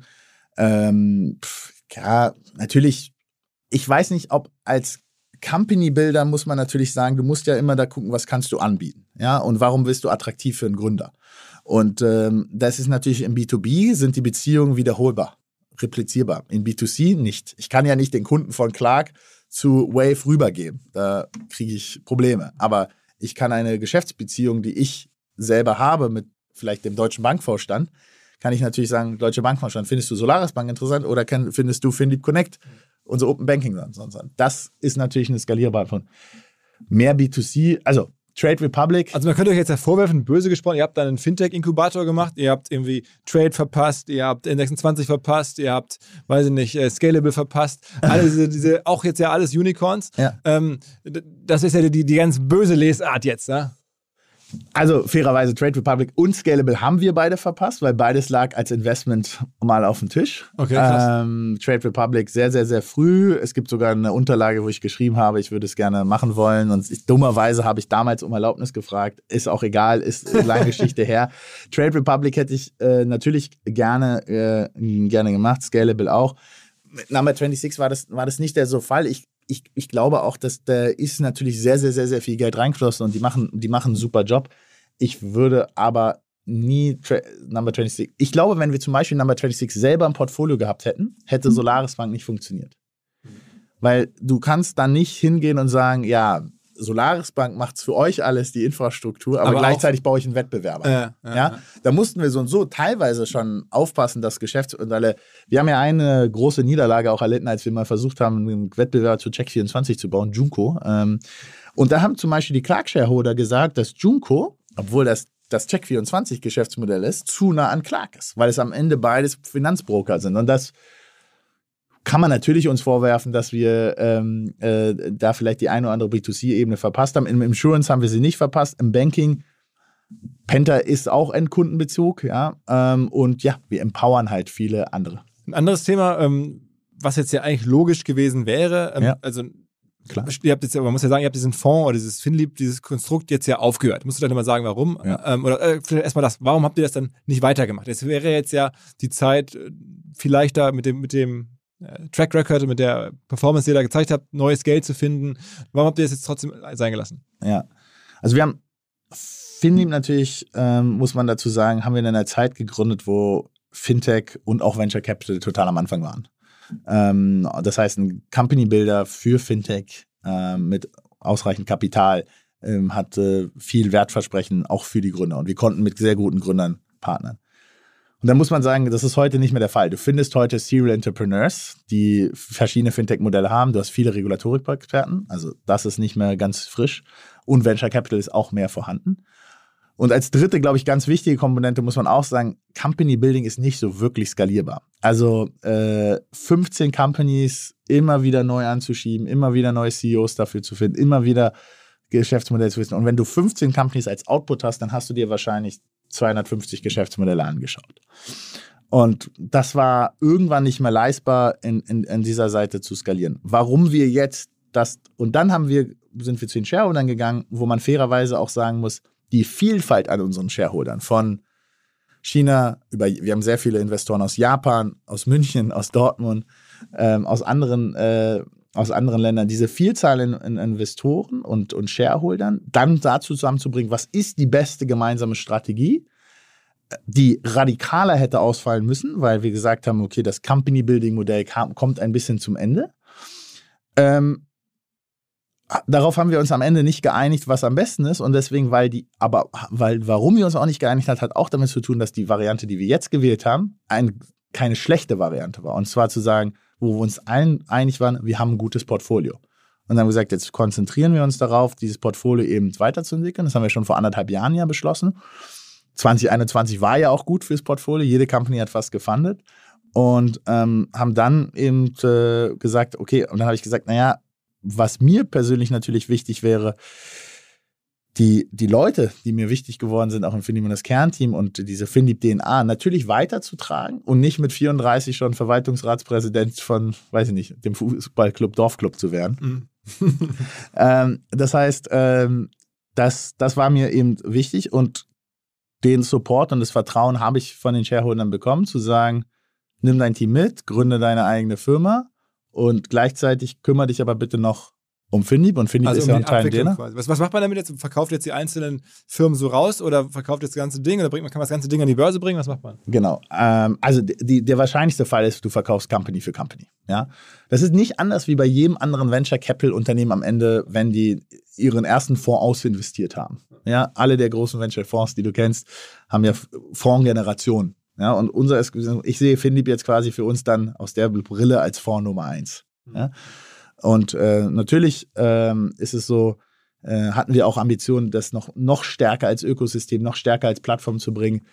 Ja, natürlich, ich weiß nicht, ob als Company-Builder muss man natürlich sagen, du musst ja immer da gucken, was kannst du anbieten, ja, und warum bist du attraktiv für einen Gründer? Und das ist natürlich im B2B, sind die Beziehungen wiederholbar, replizierbar. In B2C nicht. Ich kann ja nicht den Kunden von Clark zu Wave rübergeben, da kriege ich Probleme. Aber ich kann eine Geschäftsbeziehung, die ich selber habe mit vielleicht dem Deutschen Bankvorstand, kann ich natürlich sagen, Deutsche Bankvorstand, findest du Solaris Bank interessant oder findest du Finlieb Connect, unser Open Banking sonst? Das ist natürlich eine skalierbare von mehr B2C, also Trade Republic. Also man könnte euch jetzt ja vorwerfen, böse gesprochen, ihr habt dann einen Fintech-Inkubator gemacht, ihr habt irgendwie Trade verpasst, ihr habt N26 verpasst, ihr habt, weiß ich nicht, Scalable verpasst, alle diese auch jetzt ja alles Unicorns. Ja. Das ist ja die ganz böse Lesart jetzt, ne? Also fairerweise Trade Republic und Scalable haben wir beide verpasst, weil beides lag als Investment mal auf dem Tisch. Okay, krass. Trade Republic sehr, sehr, sehr früh. Es gibt sogar eine Unterlage, wo ich geschrieben habe, ich würde es gerne machen wollen. Und dummerweise habe ich damals um Erlaubnis gefragt. Ist auch egal, ist eine lange Geschichte her. Trade Republic hätte ich natürlich gerne gemacht, Scalable auch. Mit Number 26 war das nicht der so Fall. Ich glaube auch, dass da ist natürlich sehr, sehr, sehr, sehr viel Geld reingeflossen und die machen einen super Job. Ich würde aber nie Number 26. Ich glaube, wenn wir zum Beispiel Number 26 selber im Portfolio gehabt hätten, hätte Solaris Bank nicht funktioniert. Weil du kannst dann nicht hingehen und sagen, ja, Solaris Bank macht es für euch alles, die Infrastruktur, aber gleichzeitig baue ich einen Wettbewerber. Ja? Da mussten wir so und so teilweise schon aufpassen, dass Geschäftsmodelle. Wir haben ja eine große Niederlage auch erlitten, als wir mal versucht haben, einen Wettbewerber zu Check24 zu bauen, Junko. Und da haben zum Beispiel die Clark-Shareholder gesagt, dass Junko, obwohl das Check24-Geschäftsmodell ist, zu nah an Clark ist, weil es am Ende beides Finanzbroker sind. Und das kann man natürlich uns vorwerfen, dass wir da vielleicht die eine oder andere B2C-Ebene verpasst haben. Im Insurance haben wir sie nicht verpasst. Im Banking, Penta ist auch Endkundenbezug, ja. Und ja, wir empowern halt viele andere. Ein anderes Thema, was jetzt ja eigentlich logisch gewesen wäre, ja. Also klar. Ihr habt jetzt, man muss ja sagen, ihr habt diesen Fonds oder dieses Finlieb, dieses Konstrukt jetzt ja aufgehört. Musst du dann mal sagen, warum? Ja. Oder vielleicht erstmal warum habt ihr das dann nicht weitergemacht? Es wäre jetzt ja die Zeit, vielleicht da mit dem Track Record, mit der Performance, die ihr da gezeigt habt, neues Geld zu finden. Warum habt ihr das jetzt trotzdem sein gelassen? Ja, also wir haben Finlieb natürlich, muss man dazu sagen, haben wir in einer Zeit gegründet, wo Fintech und auch Venture Capital total am Anfang waren. Das heißt, ein Company Builder für Fintech mit ausreichend Kapital hat viel Wertversprechen auch für die Gründer. Und wir konnten mit sehr guten Gründern partnern. Und dann muss man sagen, das ist heute nicht mehr der Fall. Du findest heute Serial Entrepreneurs, die verschiedene Fintech-Modelle haben. Du hast viele Regulatorik-Experten, also das ist nicht mehr ganz frisch. Und Venture Capital ist auch mehr vorhanden. Und als dritte, glaube ich, ganz wichtige Komponente muss man auch sagen, Company Building ist nicht so wirklich skalierbar. Also 15 Companies immer wieder neu anzuschieben, immer wieder neue CEOs dafür zu finden, immer wieder Geschäftsmodelle zu wissen. Und wenn du 15 Companies als Output hast, dann hast du dir wahrscheinlich 250 Geschäftsmodelle angeschaut. Und das war irgendwann nicht mehr leistbar, in dieser Seite zu skalieren. Warum wir jetzt das, und dann sind wir zu den Shareholdern gegangen, wo man fairerweise auch sagen muss, die Vielfalt an unseren Shareholdern von China, wir haben sehr viele Investoren aus Japan, aus München, aus Dortmund, aus anderen Ländern. Diese Vielzahl in Investoren und Shareholdern dann dazu zusammenzubringen, was ist die beste gemeinsame Strategie, die radikaler hätte ausfallen müssen, weil wir gesagt haben, okay, das Company-Building-Modell kommt ein bisschen zum Ende. Darauf haben wir uns am Ende nicht geeinigt, was am besten ist, und deswegen, warum wir uns auch nicht geeinigt haben, hat auch damit zu tun, dass die Variante, die wir jetzt gewählt haben, keine schlechte Variante war. Und zwar zu sagen, wo wir uns allen einig waren, wir haben ein gutes Portfolio. Und dann haben wir gesagt, jetzt konzentrieren wir uns darauf, dieses Portfolio eben weiterzuentwickeln. Das haben wir schon vor 1,5 Jahren ja beschlossen. 2021 war ja auch gut fürs Portfolio. Jede Company hat fast gefundet. Und haben dann eben gesagt, okay, und dann habe ich gesagt, naja, was mir persönlich natürlich wichtig wäre, die Leute, die mir wichtig geworden sind, auch im Finlieb und das Kernteam und diese Finlieb-DNA natürlich weiterzutragen und nicht mit 34 schon Verwaltungsratspräsident von, weiß ich nicht, dem Fußballclub, Dorfclub zu werden. Das heißt, das war mir eben wichtig, und den Support und das Vertrauen habe ich von den Shareholdern bekommen, zu sagen, nimm dein Team mit, gründe deine eigene Firma und gleichzeitig kümmere dich aber bitte noch um Finlieb, und Finlieb ist ja ein Teil der. Was macht man damit jetzt? Verkauft jetzt die einzelnen Firmen so raus oder verkauft jetzt das ganze Ding oder kann man das ganze Ding an die Börse bringen? Was macht man? Genau. Also der wahrscheinlichste Fall ist, du verkaufst Company für Company. Ja? Das ist nicht anders wie bei jedem anderen Venture Capital Unternehmen am Ende, wenn die ihren ersten Fonds ausinvestiert haben. Ja? Alle der großen Venture Fonds, die du kennst, haben ja Fondsgenerationen. Ja? Und ich sehe Finlieb jetzt quasi für uns dann aus der Brille als Fonds Nummer 1. Ja? Und natürlich ist es so, hatten wir auch Ambitionen, das noch stärker als Ökosystem, noch stärker als Plattform zu bringen.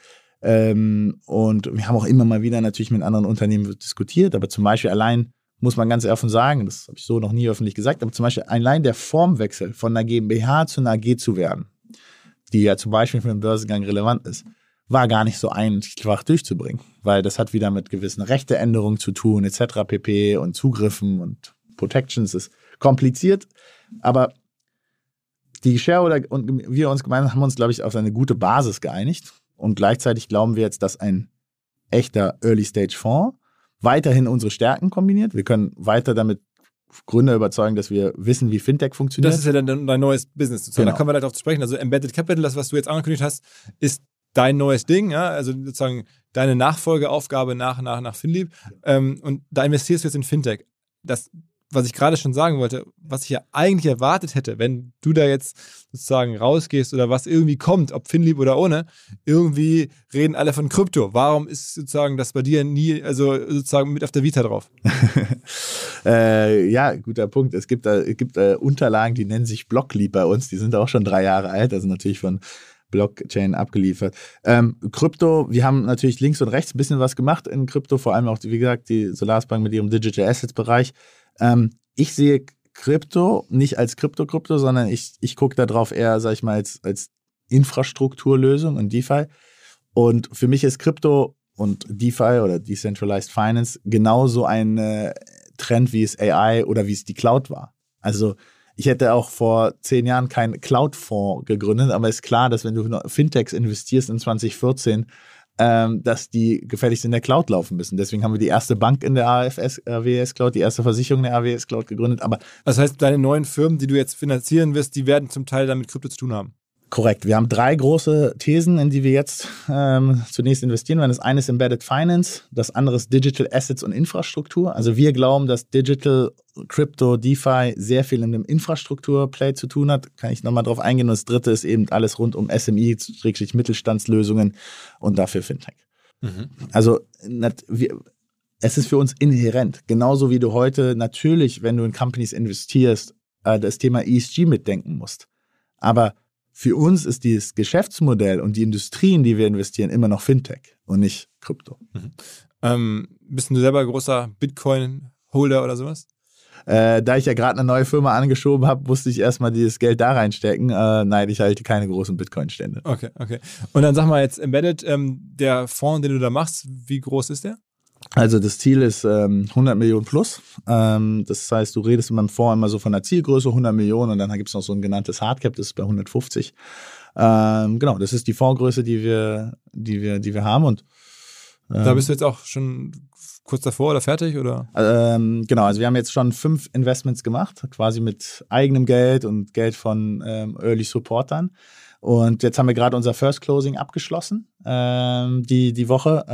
Und wir haben auch immer mal wieder natürlich mit anderen Unternehmen diskutiert, aber zum Beispiel allein, muss man ganz offen sagen, das habe ich so noch nie öffentlich gesagt, aber zum Beispiel allein der Formwechsel von einer GmbH zu einer AG zu werden, die ja zum Beispiel für den Börsengang relevant ist, war gar nicht so einfach durchzubringen, weil das hat wieder mit gewissen Rechteänderungen zu tun, etc. pp. Und Zugriffen und Protections ist kompliziert, aber die Shareholder und wir uns gemeinsam haben uns, glaube ich, auf eine gute Basis geeinigt, und gleichzeitig glauben wir jetzt, dass ein echter Early-Stage-Fonds weiterhin unsere Stärken kombiniert. Wir können weiter damit Gründer überzeugen, dass wir wissen, wie Fintech funktioniert. Das ist ja dann dein neues Business. Sozusagen. Genau. Da kommen wir darauf zu sprechen. Also Embedded Capital, das, was du jetzt angekündigt hast, ist dein neues Ding, ja? Also sozusagen deine Nachfolgeaufgabe nach Finlieb. Und da investierst du jetzt in Fintech. Das, was ich gerade schon sagen wollte, was ich ja eigentlich erwartet hätte, wenn du da jetzt sozusagen rausgehst oder was irgendwie kommt, ob Finlieb oder ohne, irgendwie reden alle von Krypto. Warum ist sozusagen das bei dir nie, also sozusagen mit auf der Vita drauf? Ja, guter Punkt. Es gibt Unterlagen, die nennen sich Blockleap bei uns, die sind auch schon 3 Jahre alt, also natürlich von Blockchain abgeliefert. Krypto, wir haben natürlich links und rechts ein bisschen was gemacht in Krypto, vor allem auch, wie gesagt, die Solaris Bank mit ihrem Digital Assets Bereich. Ich sehe Krypto nicht als Krypto, sondern ich gucke da drauf eher, sag ich mal, als Infrastrukturlösung und DeFi. Und für mich ist Krypto und DeFi oder Decentralized Finance genauso ein Trend, wie es AI oder wie es die Cloud war. Also ich hätte auch vor 10 Jahren keinen Cloud-Fonds gegründet, aber ist klar, dass wenn du in Fintechs investierst in 2014, dass die gefälligst in der Cloud laufen müssen. Deswegen haben wir die erste Bank in der AWS Cloud, die erste Versicherung in der AWS Cloud gegründet. Aber das heißt, deine neuen Firmen, die du jetzt finanzieren wirst, die werden zum Teil dann mit Krypto zu tun haben? Korrekt. Wir haben 3 große Thesen, in die wir jetzt zunächst investieren werden. Das eine ist Embedded Finance, das andere ist Digital Assets und Infrastruktur. Also wir glauben, dass Digital, Crypto, DeFi sehr viel in dem Infrastruktur-Play zu tun hat. Kann ich nochmal drauf eingehen. Und das dritte ist eben alles rund um SMI, Mittelstandslösungen und dafür Fintech. Mhm. Also es ist für uns inhärent. Genauso wie du heute natürlich, wenn du in Companies investierst, das Thema ESG mitdenken musst. Aber für uns ist dieses Geschäftsmodell und die Industrie, in die wir investieren, immer noch Fintech und nicht Krypto. Bist du selber großer Bitcoin-Holder oder sowas? Da ich ja gerade eine neue Firma angeschoben habe, musste ich erstmal dieses Geld da reinstecken. Nein, ich halte keine großen Bitcoin-Stände. Okay. Und dann sag mal jetzt, Embedded, der Fonds, den du da machst, wie groß ist der? Also das Ziel ist 100 Millionen plus. Das heißt, du redest in meinem Fonds immer so von der Zielgröße 100 Millionen und dann gibt es noch so ein genanntes Hardcap, das ist bei 150. Genau, das ist die Fondsgröße, die wir haben. Und da bist du jetzt auch schon kurz davor oder fertig? Oder? Genau, also wir haben jetzt schon 5 Investments gemacht, quasi mit eigenem Geld und Geld von Early Supportern. Und jetzt haben wir gerade unser First Closing abgeschlossen. Die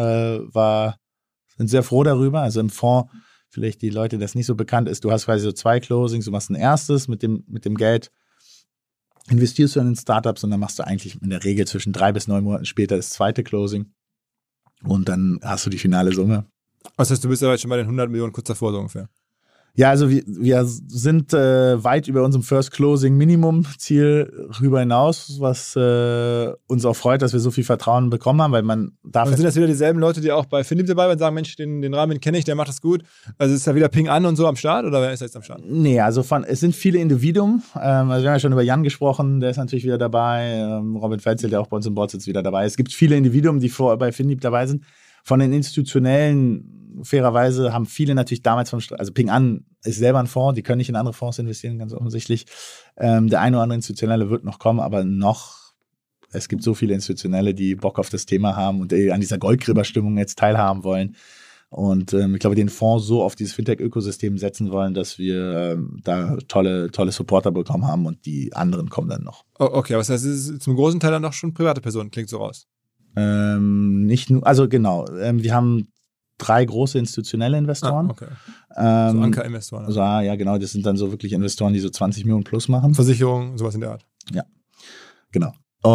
Woche sind sehr froh darüber. Also im Fonds, vielleicht die Leute, das nicht so bekannt ist, du hast quasi so 2 Closings, du machst ein erstes mit dem Geld, investierst du in den Startups und dann machst du eigentlich in der Regel zwischen 3 bis 9 Monaten später das zweite Closing und dann hast du die finale Summe. Das heißt, du bist ja jetzt schon bei den 100 Millionen kurz davor so ungefähr. Ja, also wir sind weit über unserem First Closing Minimum-Ziel rüber hinaus, was uns auch freut, dass wir so viel Vertrauen bekommen haben, weil man darf. Und sind das wieder dieselben Leute, die auch bei Philipp dabei waren und sagen, Mensch, den Rahmen kenne ich, der macht das gut. Also ist da wieder Ping an und so am Start oder wer ist da jetzt am Start? Nee, also es sind viele Individuen. Also wir haben ja schon über Jan gesprochen, der ist natürlich wieder dabei. Robin Felzel, der auch bei uns im Board sitzt, wieder dabei. Es gibt viele Individuen, die bei Philipp dabei sind. Von den institutionellen fairerweise haben viele natürlich damals also Ping An ist selber ein Fonds, die können nicht in andere Fonds investieren, ganz offensichtlich. Der eine oder andere Institutionelle wird noch kommen, aber es gibt so viele Institutionelle, die Bock auf das Thema haben und an dieser Goldgräberstimmung jetzt teilhaben wollen. Und ich glaube, den Fonds so auf dieses Fintech-Ökosystem setzen wollen, dass wir da tolle Supporter bekommen haben und die anderen kommen dann noch. Oh, okay, aber das heißt, es ist zum großen Teil dann noch schon private Personen, klingt so raus. Nicht nur, also genau, wir haben 3 große institutionelle Investoren. Okay. So Anker-Investoren. Also, ja, genau, das sind dann so wirklich Investoren, die so 20 Millionen plus machen. Versicherungen, sowas in der Art. Ja, genau.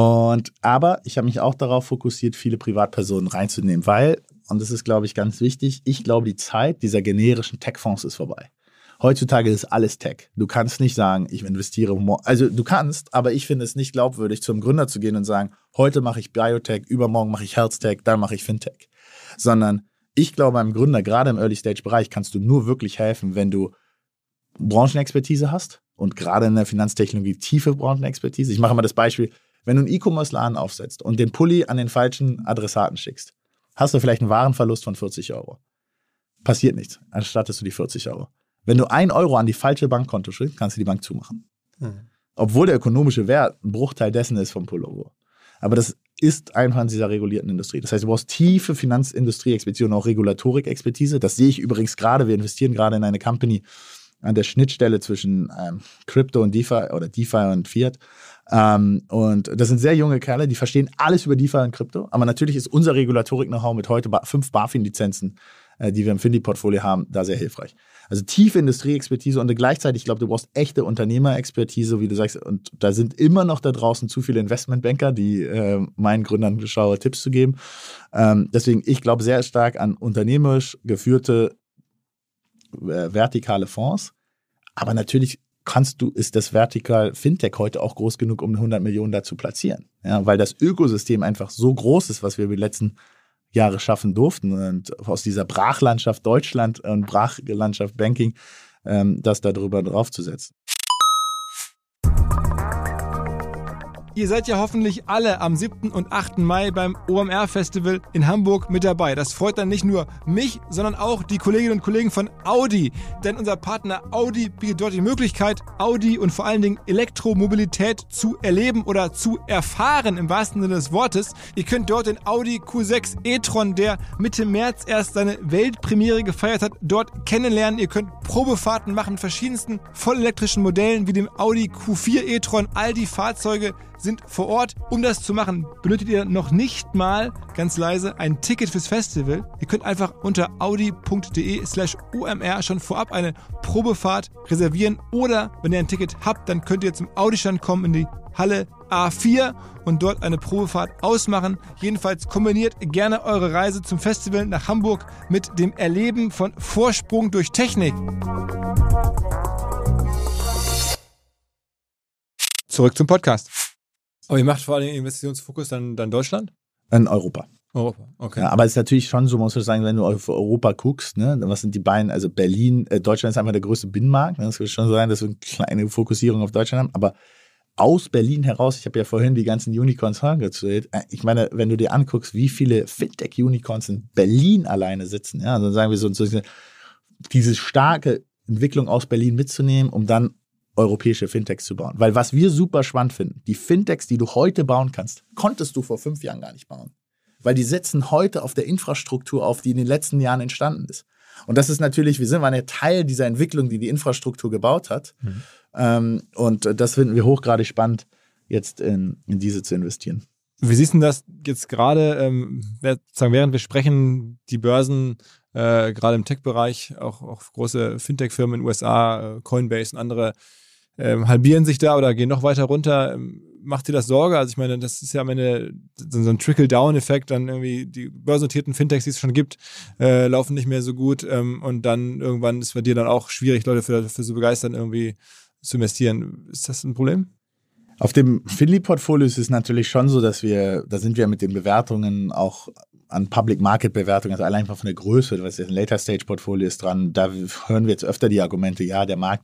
Aber ich habe mich auch darauf fokussiert, viele Privatpersonen reinzunehmen, weil, und das ist, glaube ich, ganz wichtig, ich glaube, die Zeit dieser generischen Tech-Fonds ist vorbei. Heutzutage ist alles Tech. Du kannst nicht sagen, ich investiere, also du kannst, aber ich finde es nicht glaubwürdig, zum Gründer zu gehen und sagen, heute mache ich Biotech, übermorgen mache ich Health-Tech, dann mache ich Fintech. Sondern ich glaube, einem Gründer, gerade im Early-Stage-Bereich, kannst du nur wirklich helfen, wenn du Branchenexpertise hast und gerade in der Finanztechnologie tiefe Branchenexpertise. Ich mache mal das Beispiel, wenn du einen E-Commerce-Laden aufsetzt und den Pulli an den falschen Adressaten schickst, hast du vielleicht einen Warenverlust von 40 €. Passiert nichts, erstattest du die 40 €. Wenn du 1 € an die falsche Bankkonto schickst, kannst du die Bank zumachen. Obwohl der ökonomische Wert ein Bruchteil dessen ist vom Pullover. Aber das ist einfach in dieser regulierten Industrie. Das heißt, du brauchst tiefe Finanzindustrie-Expertise und auch Regulatorik-Expertise. Das sehe ich übrigens gerade. Wir investieren gerade in eine Company an der Schnittstelle zwischen Crypto und DeFi oder DeFi und Fiat. Und das sind sehr junge Kerle, die verstehen alles über DeFi und Crypto. Aber natürlich ist unser Regulatorik-Know-how mit heute 5 BaFin-Lizenzen, die wir im Findi-Portfolio haben, da sehr hilfreich. Also tiefe Industrieexpertise und gleichzeitig, ich glaube, du brauchst echte Unternehmerexpertise, wie du sagst. Und da sind immer noch da draußen zu viele Investmentbanker, die meinen Gründern schlaue Tipps zu geben. Deswegen, ich glaube sehr stark an unternehmerisch geführte vertikale Fonds. Aber natürlich ist das vertikal Fintech heute auch groß genug, um 100 Millionen da zu platzieren. Ja, weil das Ökosystem einfach so groß ist, was wir über die letzten Jahre schaffen durften und aus dieser Brachlandschaft Deutschland und Brachlandschaft Banking das da drüber draufzusetzen. Ihr seid ja hoffentlich alle am 7. und 8. Mai beim OMR-Festival in Hamburg mit dabei. Das freut dann nicht nur mich, sondern auch die Kolleginnen und Kollegen von Audi. Denn unser Partner Audi bietet dort die Möglichkeit, Audi und vor allen Dingen Elektromobilität zu erleben oder zu erfahren, im wahrsten Sinne des Wortes. Ihr könnt dort den Audi Q6 e-tron, der Mitte März erst seine Weltpremiere gefeiert hat, dort kennenlernen. Ihr könnt Probefahrten machen mit verschiedensten vollelektrischen Modellen wie dem Audi Q4 e-tron. All die Fahrzeuge sind vor Ort. Um das zu machen, benötigt ihr noch nicht mal, ganz leise, ein Ticket fürs Festival. Ihr könnt einfach unter audi.de/omr schon vorab eine Probefahrt reservieren oder, wenn ihr ein Ticket habt, dann könnt ihr zum Audi-Stand kommen in die Halle A4 und dort eine Probefahrt ausmachen. Jedenfalls kombiniert gerne eure Reise zum Festival nach Hamburg mit dem Erleben von Vorsprung durch Technik. Zurück zum Podcast. Aber ihr macht vor allem Investitionsfokus dann Deutschland? In Europa. Europa, okay. Ja, aber es ist natürlich schon so, muss man sagen, wenn du auf Europa guckst, ne, was sind die beiden, also Berlin, Deutschland ist einfach der größte Binnenmarkt, ne, das würde schon sein, dass wir eine kleine Fokussierung auf Deutschland haben, aber aus Berlin heraus, ich habe ja vorhin die ganzen Unicorns angezählt, ich meine, wenn du dir anguckst, wie viele Fintech-Unicorns in Berlin alleine sitzen, ja, also sagen wir so diese starke Entwicklung aus Berlin mitzunehmen, um dann europäische Fintechs zu bauen. Weil was wir super spannend finden, die Fintechs, die du heute bauen kannst, konntest du vor 5 Jahren gar nicht bauen. Weil die setzen heute auf der Infrastruktur auf, die in den letzten Jahren entstanden ist. Und das ist natürlich, wir waren ja Teil dieser Entwicklung, die Infrastruktur gebaut hat. Und das finden wir hochgradig spannend, jetzt in diese zu investieren. Wie siehst du das jetzt gerade, während wir sprechen, die Börsen, gerade im Tech-Bereich, auch große Fintech-Firmen in den USA, Coinbase und andere, halbieren sich da oder gehen noch weiter runter. Macht dir das Sorge? Also ich meine, das ist ja am Ende so ein Trickle-Down-Effekt, dann irgendwie die börsennotierten Fintechs, die es schon gibt, laufen nicht mehr so gut und dann irgendwann ist bei dir dann auch schwierig, Leute für so begeistern, irgendwie zu investieren. Ist das ein Problem? Auf dem Finly-Portfolio ist es natürlich schon so, dass da sind wir mit den Bewertungen auch an Public-Market-Bewertungen, also allein von der Größe, was jetzt ein Later-Stage-Portfolio ist dran, da hören wir jetzt öfter die Argumente, ja, der Markt.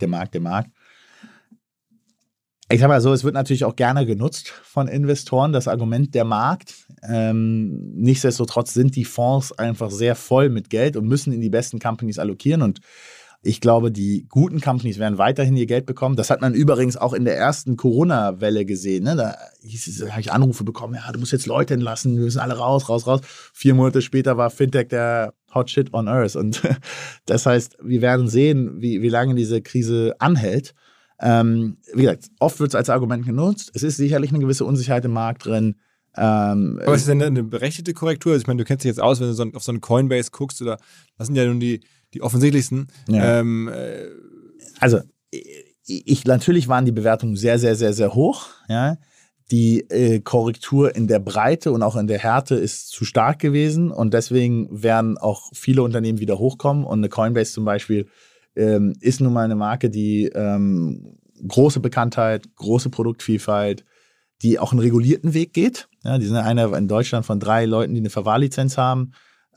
Ich sag mal so, es wird natürlich auch gerne genutzt von Investoren, das Argument der Markt. Nichtsdestotrotz sind die Fonds einfach sehr voll mit Geld und müssen in die besten Companies allokieren. Und ich glaube, die guten Companies werden weiterhin ihr Geld bekommen. Das hat man übrigens auch in der ersten Corona-Welle gesehen. Ne? Da habe ich Anrufe bekommen, ja, du musst jetzt Leute entlassen, wir müssen alle raus. 4 Monate später war Fintech der Hot Shit on Earth. Und das heißt, wir werden sehen, wie lange diese Krise anhält. Wie gesagt, oft wird es als Argument genutzt. Es ist sicherlich eine gewisse Unsicherheit im Markt drin. Aber ist das denn eine berechtigte Korrektur? Also ich meine, du kennst dich jetzt aus, wenn du auf so einen Coinbase guckst, oder das sind ja nun die offensichtlichsten. Ja. Also natürlich waren die Bewertungen sehr, sehr, sehr, sehr hoch. Ja? Die Korrektur in der Breite und auch in der Härte ist zu stark gewesen und deswegen werden auch viele Unternehmen wieder hochkommen und eine Coinbase zum Beispiel ist nun mal eine Marke, die große Bekanntheit, große Produktvielfalt, die auch einen regulierten Weg geht. Ja, die sind einer in Deutschland von 3 Leuten, die eine Verwahrlizenz haben,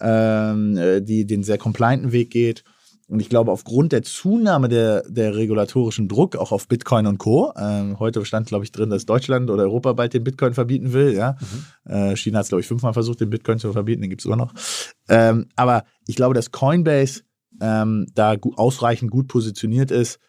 die den sehr complianten Weg geht. Und ich glaube, aufgrund der Zunahme der regulatorischen Druck, auch auf Bitcoin und Co., heute stand, glaube ich, drin, dass Deutschland oder Europa bald den Bitcoin verbieten will. Ja? China hat es, glaube ich, 5-mal versucht, den Bitcoin zu verbieten, den gibt es immer noch. Aber ich glaube, dass Coinbase da ausreichend gut positioniert ist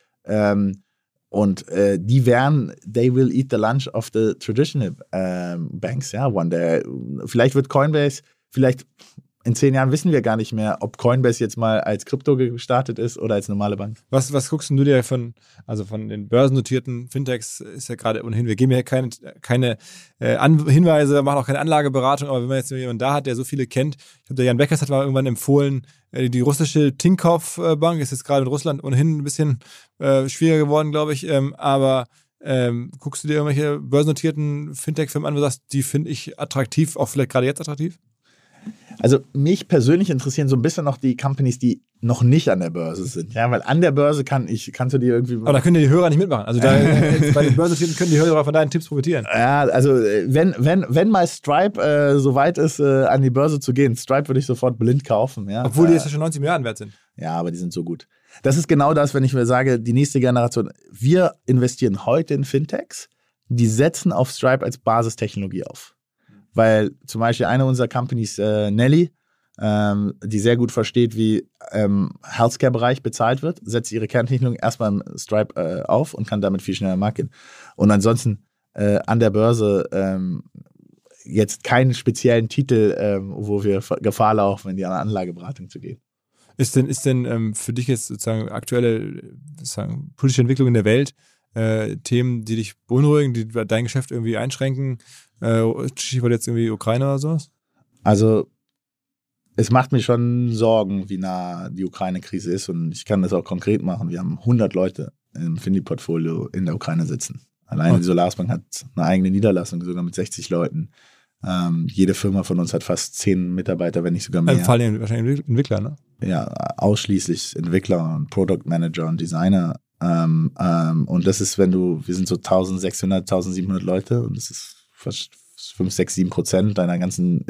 und die they will eat the lunch of the traditional banks, ja, one day. Vielleicht wird Coinbase, in 10 Jahren wissen wir gar nicht mehr, ob Coinbase jetzt mal als Krypto gestartet ist oder als normale Bank. Was guckst du dir von den börsennotierten Fintechs, ist ja gerade ohnehin, wir geben ja keine Hinweise, machen auch keine Anlageberatung, aber wenn man jetzt jemanden da hat, der so viele kennt, ich glaube, der Jan Beckers hat mal irgendwann empfohlen, die russische Tinkoff Bank ist jetzt gerade in Russland ohnehin ein bisschen schwieriger geworden, glaube ich, aber guckst du dir irgendwelche börsennotierten Fintech-Firmen an, wo du sagst, die finde ich attraktiv, auch vielleicht gerade jetzt attraktiv? Also mich persönlich interessieren so ein bisschen noch die Companies, die noch nicht an der Börse sind. Ja, weil an der Börse kannst du die irgendwie... Aber da können die Hörer nicht mitmachen. Also bei den Börsennotierten können die Hörer von deinen Tipps profitieren. Ja, also wenn mal Stripe so weit ist, an die Börse zu gehen, Stripe würde ich sofort blind kaufen. Ja. Obwohl die jetzt ja schon 90 Milliarden wert sind. Ja, aber die sind so gut. Das ist genau das, wenn ich mir sage, die nächste Generation, wir investieren heute in Fintechs, die setzen auf Stripe als Basistechnologie auf. Weil zum Beispiel eine unserer Companies, Nelly, die sehr gut versteht, wie Healthcare-Bereich bezahlt wird, setzt ihre Kerntechnologie erstmal im Stripe auf und kann damit viel schneller am Markt gehen. Und ansonsten an der Börse jetzt keinen speziellen Titel, wo wir Gefahr laufen, in die Anlageberatung zu gehen. Ist denn für dich jetzt sozusagen aktuelle politische Entwicklung in der Welt Themen, die dich beunruhigen, die dein Geschäft irgendwie einschränken? Stichwort jetzt irgendwie Ukraine oder sowas? Also es macht mir schon Sorgen, wie nah die Ukraine-Krise ist und ich kann das auch konkret machen. Wir haben 100 Leute im Finly-Portfolio in der Ukraine sitzen. Alleine die Solaris Bank hat eine eigene Niederlassung, sogar mit 60 Leuten. Jede Firma von uns hat fast 10 Mitarbeiter, wenn nicht sogar mehr. Vor allem wahrscheinlich Entwickler, ne? Ja, ausschließlich Entwickler und Product Manager und Designer. Und das ist, wir sind so 1600, 1700 Leute und das ist fast 5, 6, 7% deiner ganzen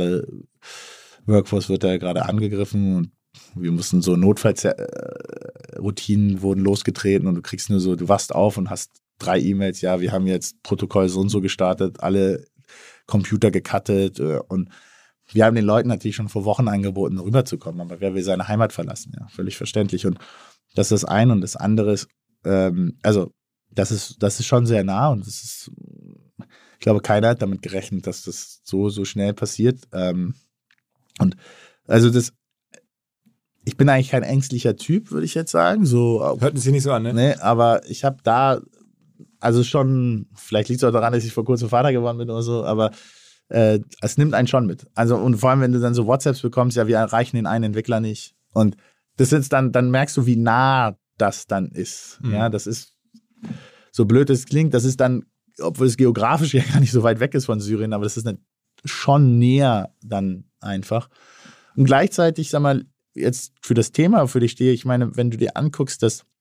Workforce wird da gerade angegriffen und wir mussten so Notfallroutinen wurden losgetreten und du kriegst nur so, du wachst auf und hast 3 E-Mails, ja, wir haben jetzt Protokoll so und so gestartet, alle Computer gecuttet und wir haben den Leuten natürlich schon vor Wochen angeboten, rüberzukommen, aber wer will seine Heimat verlassen? Ja, völlig verständlich und das ist das eine und das andere ist, also das ist schon sehr nah und das ist, ich glaube, keiner hat damit gerechnet, dass das so schnell passiert. Und also ich bin eigentlich kein ängstlicher Typ, würde ich jetzt sagen. So, hört sich nicht so an, ne? Nee, aber ich habe da, also schon, vielleicht liegt es auch daran, dass ich vor kurzem Vater geworden bin oder so, aber es nimmt einen schon mit. Also, und vor allem, wenn du dann so WhatsApps bekommst, ja, wir erreichen den einen Entwickler nicht. Und das ist dann merkst du, wie nah das dann ist. Mhm. Ja, das ist, so blöd es klingt, das ist dann, obwohl es geografisch ja gar nicht so weit weg ist von Syrien, aber das ist schon näher dann einfach. Und gleichzeitig, sag mal, jetzt für das Thema, für dich stehe, ich meine, wenn du dir anguckst,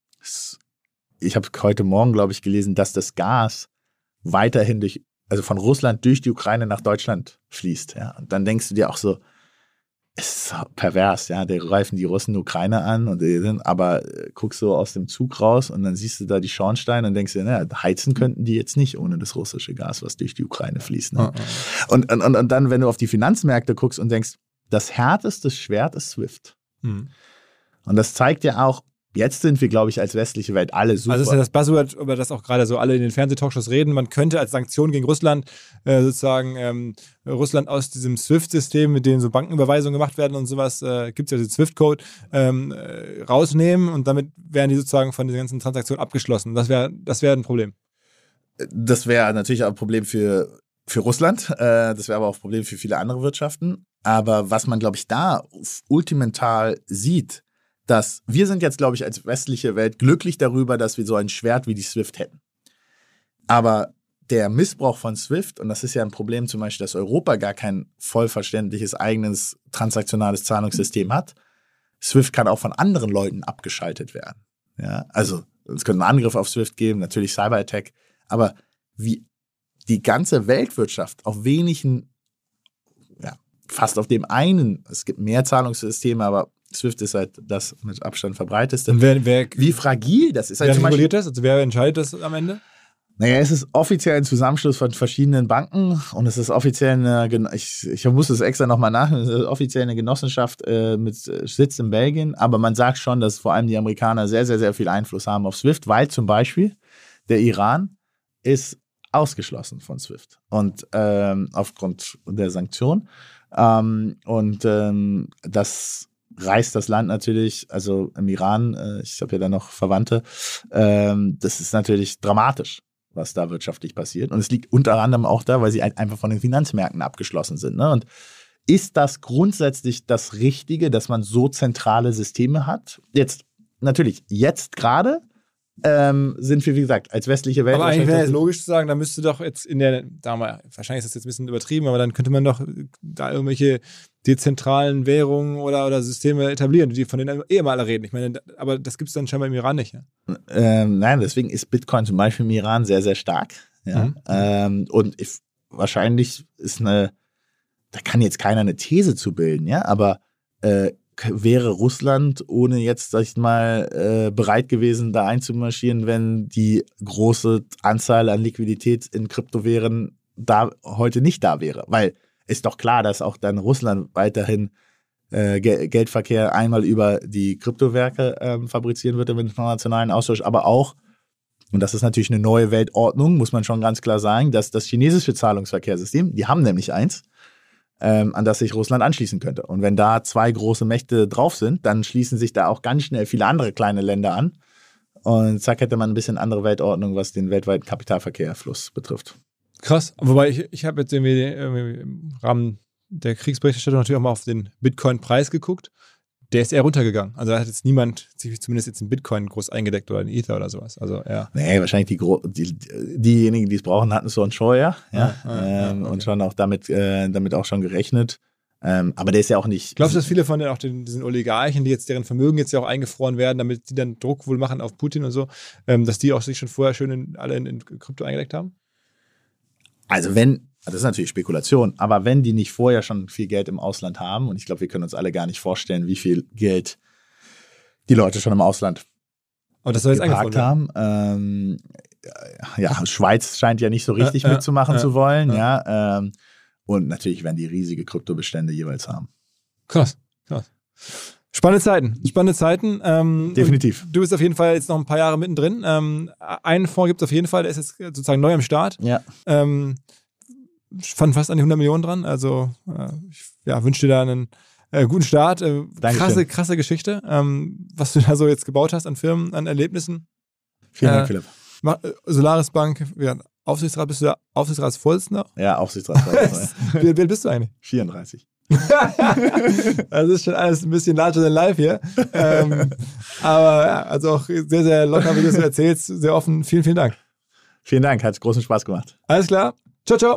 ich habe heute Morgen, glaube ich, gelesen, dass das Gas weiterhin also von Russland durch die Ukraine nach Deutschland fließt. Ja. Und dann denkst du dir auch so, es ist so pervers, ja, da greifen die Russen Ukraine an, aber guckst so aus dem Zug raus und dann siehst du da die Schornsteine und denkst dir, naja, heizen könnten die jetzt nicht ohne das russische Gas, was durch die Ukraine fließt. Ne? Und dann, wenn du auf die Finanzmärkte guckst und denkst, das härteste Schwert ist SWIFT. Mhm. Und das zeigt ja auch, jetzt sind wir, glaube ich, als westliche Welt alle super. Also das ist ja das Buzzword, über das auch gerade so alle in den Fernsehtalkshows reden. Man könnte als Sanktion gegen Russland sozusagen Russland aus diesem SWIFT-System, mit dem so Bankenüberweisungen gemacht werden und sowas, gibt es ja den SWIFT-Code, rausnehmen und damit wären die sozusagen von den ganzen Transaktionen abgeschlossen. Das wäre ein Problem. Das wäre natürlich auch ein Problem für Russland. Das wäre aber auch ein Problem für viele andere Wirtschaften. Aber was man, glaube ich, da ultimental sieht, dass wir sind jetzt, glaube ich, als westliche Welt glücklich darüber, dass wir so ein Schwert wie die SWIFT hätten. Aber der Missbrauch von SWIFT, und das ist ja ein Problem zum Beispiel, dass Europa gar kein vollverständliches eigenes transaktionales Zahlungssystem hat. SWIFT kann auch von anderen Leuten abgeschaltet werden. Ja, also es könnte einen Angriff auf SWIFT geben, natürlich Cyberattack, aber wie die ganze Weltwirtschaft auf wenigen, ja, fast auf dem einen, es gibt mehr Zahlungssysteme, aber SWIFT ist halt das mit Abstand verbreiteste. Wie fragil das ist. Wer reguliert das? Also wer entscheidet das am Ende? Naja, es ist offiziell ein Zusammenschluss von verschiedenen Banken und es ist offiziell ich muss es extra nochmal nachdenken, es ist offiziell eine Genossenschaft mit Sitz in Belgien, aber man sagt schon, dass vor allem die Amerikaner sehr, sehr, sehr viel Einfluss haben auf SWIFT, weil zum Beispiel der Iran ist ausgeschlossen von SWIFT und aufgrund der Sanktionen das reißt das Land natürlich, also im Iran, ich habe ja da noch Verwandte, das ist natürlich dramatisch, was da wirtschaftlich passiert. Und es liegt unter anderem auch da, weil sie einfach von den Finanzmärkten abgeschlossen sind. Ne? Und ist das grundsätzlich das Richtige, dass man so zentrale Systeme hat? Jetzt gerade sind wir, wie gesagt, als westliche Welt. Aber eigentlich wäre es logisch zu sagen, da müsste doch jetzt wahrscheinlich ist das jetzt ein bisschen übertrieben, aber dann könnte man doch da irgendwelche dezentralen Währungen oder Systeme etablieren, die von denen immer alle reden. Ich meine, aber das gibt es dann scheinbar im Iran nicht. Ja? Nein, deswegen ist Bitcoin zum Beispiel im Iran sehr, sehr stark. Ja? Und wahrscheinlich da kann jetzt keiner eine These zu bilden, ja, aber wäre Russland ohne jetzt, sag ich mal, bereit gewesen, da einzumarschieren, wenn die große Anzahl an Liquidität in Kryptowährungen da heute nicht da wäre. Weil ist doch klar, dass auch dann Russland weiterhin Geldverkehr einmal über die Kryptowerke fabrizieren wird im internationalen Austausch, aber auch, und das ist natürlich eine neue Weltordnung, muss man schon ganz klar sagen, dass das chinesische Zahlungsverkehrssystem, die haben nämlich eins, an das sich Russland anschließen könnte. Und wenn da zwei große Mächte drauf sind, dann schließen sich da auch ganz schnell viele andere kleine Länder an. Und zack, hätte man ein bisschen andere Weltordnung, was den weltweiten Kapitalverkehrfluss betrifft. Krass. Wobei ich habe jetzt irgendwie im Rahmen der Kriegsberichterstattung natürlich auch mal auf den Bitcoin-Preis geguckt. Der ist eher runtergegangen. Also da hat jetzt niemand sich zumindest jetzt in Bitcoin groß eingedeckt oder in Ether oder sowas. Also ja. Nee, wahrscheinlich diejenigen, die es brauchen, hatten es so vorher. Ja. Okay. Und schon auch damit auch schon gerechnet. Aber der ist ja auch nicht. Glaubst du, dass viele von diesen Oligarchen, die jetzt deren Vermögen jetzt ja auch eingefroren werden, damit die dann Druck wohl machen auf Putin und so, dass die auch sich schon vorher schön alle in Krypto eingedeckt haben? Also das ist natürlich Spekulation, aber wenn die nicht vorher schon viel Geld im Ausland haben, und ich glaube, wir können uns alle gar nicht vorstellen, wie viel Geld die Leute schon im Ausland geparkt haben. Schweiz scheint ja nicht so richtig mitzumachen zu wollen. Ja. Und natürlich werden die riesige Kryptobestände jeweils haben. Krass. Spannende Zeiten. Definitiv. Du bist auf jeden Fall jetzt noch ein paar Jahre mittendrin. Einen Fonds gibt es auf jeden Fall, der ist jetzt sozusagen neu am Start. Ja. Fand fast an die 100 Millionen dran. Also ich wünsche dir da einen guten Start. Krasse Geschichte, was du da so jetzt gebaut hast an Firmen, an Erlebnissen. Vielen Dank, Philipp. Solaris Bank, Aufsichtsrat, bist du da Aufsichtsratsvorsitzender? Ja, Aufsichtsratsvorsitzender. Wie alt bist du eigentlich? 34. Das ist schon alles ein bisschen larger than life hier. Aber ja, also auch sehr, sehr locker, wie du es erzählst, sehr offen. Vielen, vielen Dank. Vielen Dank, hat großen Spaß gemacht. Alles klar. Ciao, ciao.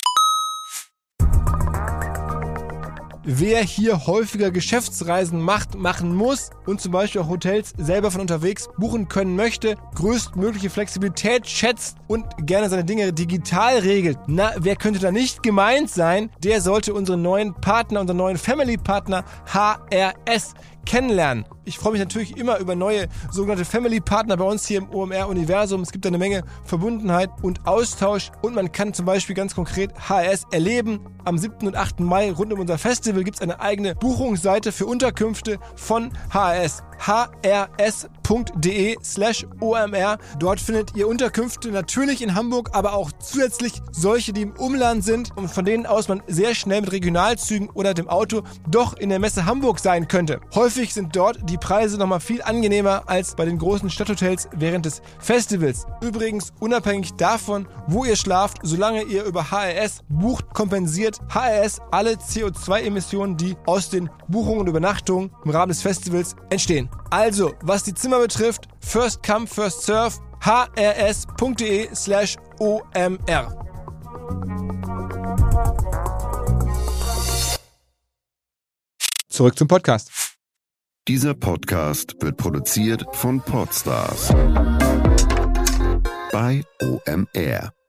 Wer hier häufiger Geschäftsreisen machen muss und zum Beispiel auch Hotels selber von unterwegs buchen können möchte, größtmögliche Flexibilität schätzt und gerne seine Dinge digital regelt, wer könnte da nicht gemeint sein? Der sollte unseren neuen Family-Partner HRS kennenlernen. Ich freue mich natürlich immer über neue sogenannte Family-Partner bei uns hier im OMR-Universum. Es gibt eine Menge Verbundenheit und Austausch und man kann zum Beispiel ganz konkret HRS erleben. Am 7. und 8. Mai rund um unser Festival gibt es eine eigene Buchungsseite für Unterkünfte von HRS. hrs.de/OMR. Dort findet ihr Unterkünfte natürlich in Hamburg, aber auch zusätzlich solche, die im Umland sind und von denen aus man sehr schnell mit Regionalzügen oder dem Auto doch in der Messe Hamburg sein könnte. Häufig sind dort die Preise nochmal viel angenehmer als bei den großen Stadthotels während des Festivals. Übrigens, unabhängig davon, wo ihr schlaft, solange ihr über HRS bucht, kompensiert HRS alle CO2-Emissionen, die aus den Buchungen und Übernachtungen im Rahmen des Festivals entstehen. Also, was die Zimmer betrifft, first come, first serve, hrs.de/OMR. Zurück zum Podcast. Dieser Podcast wird produziert von Podstars bei OMR.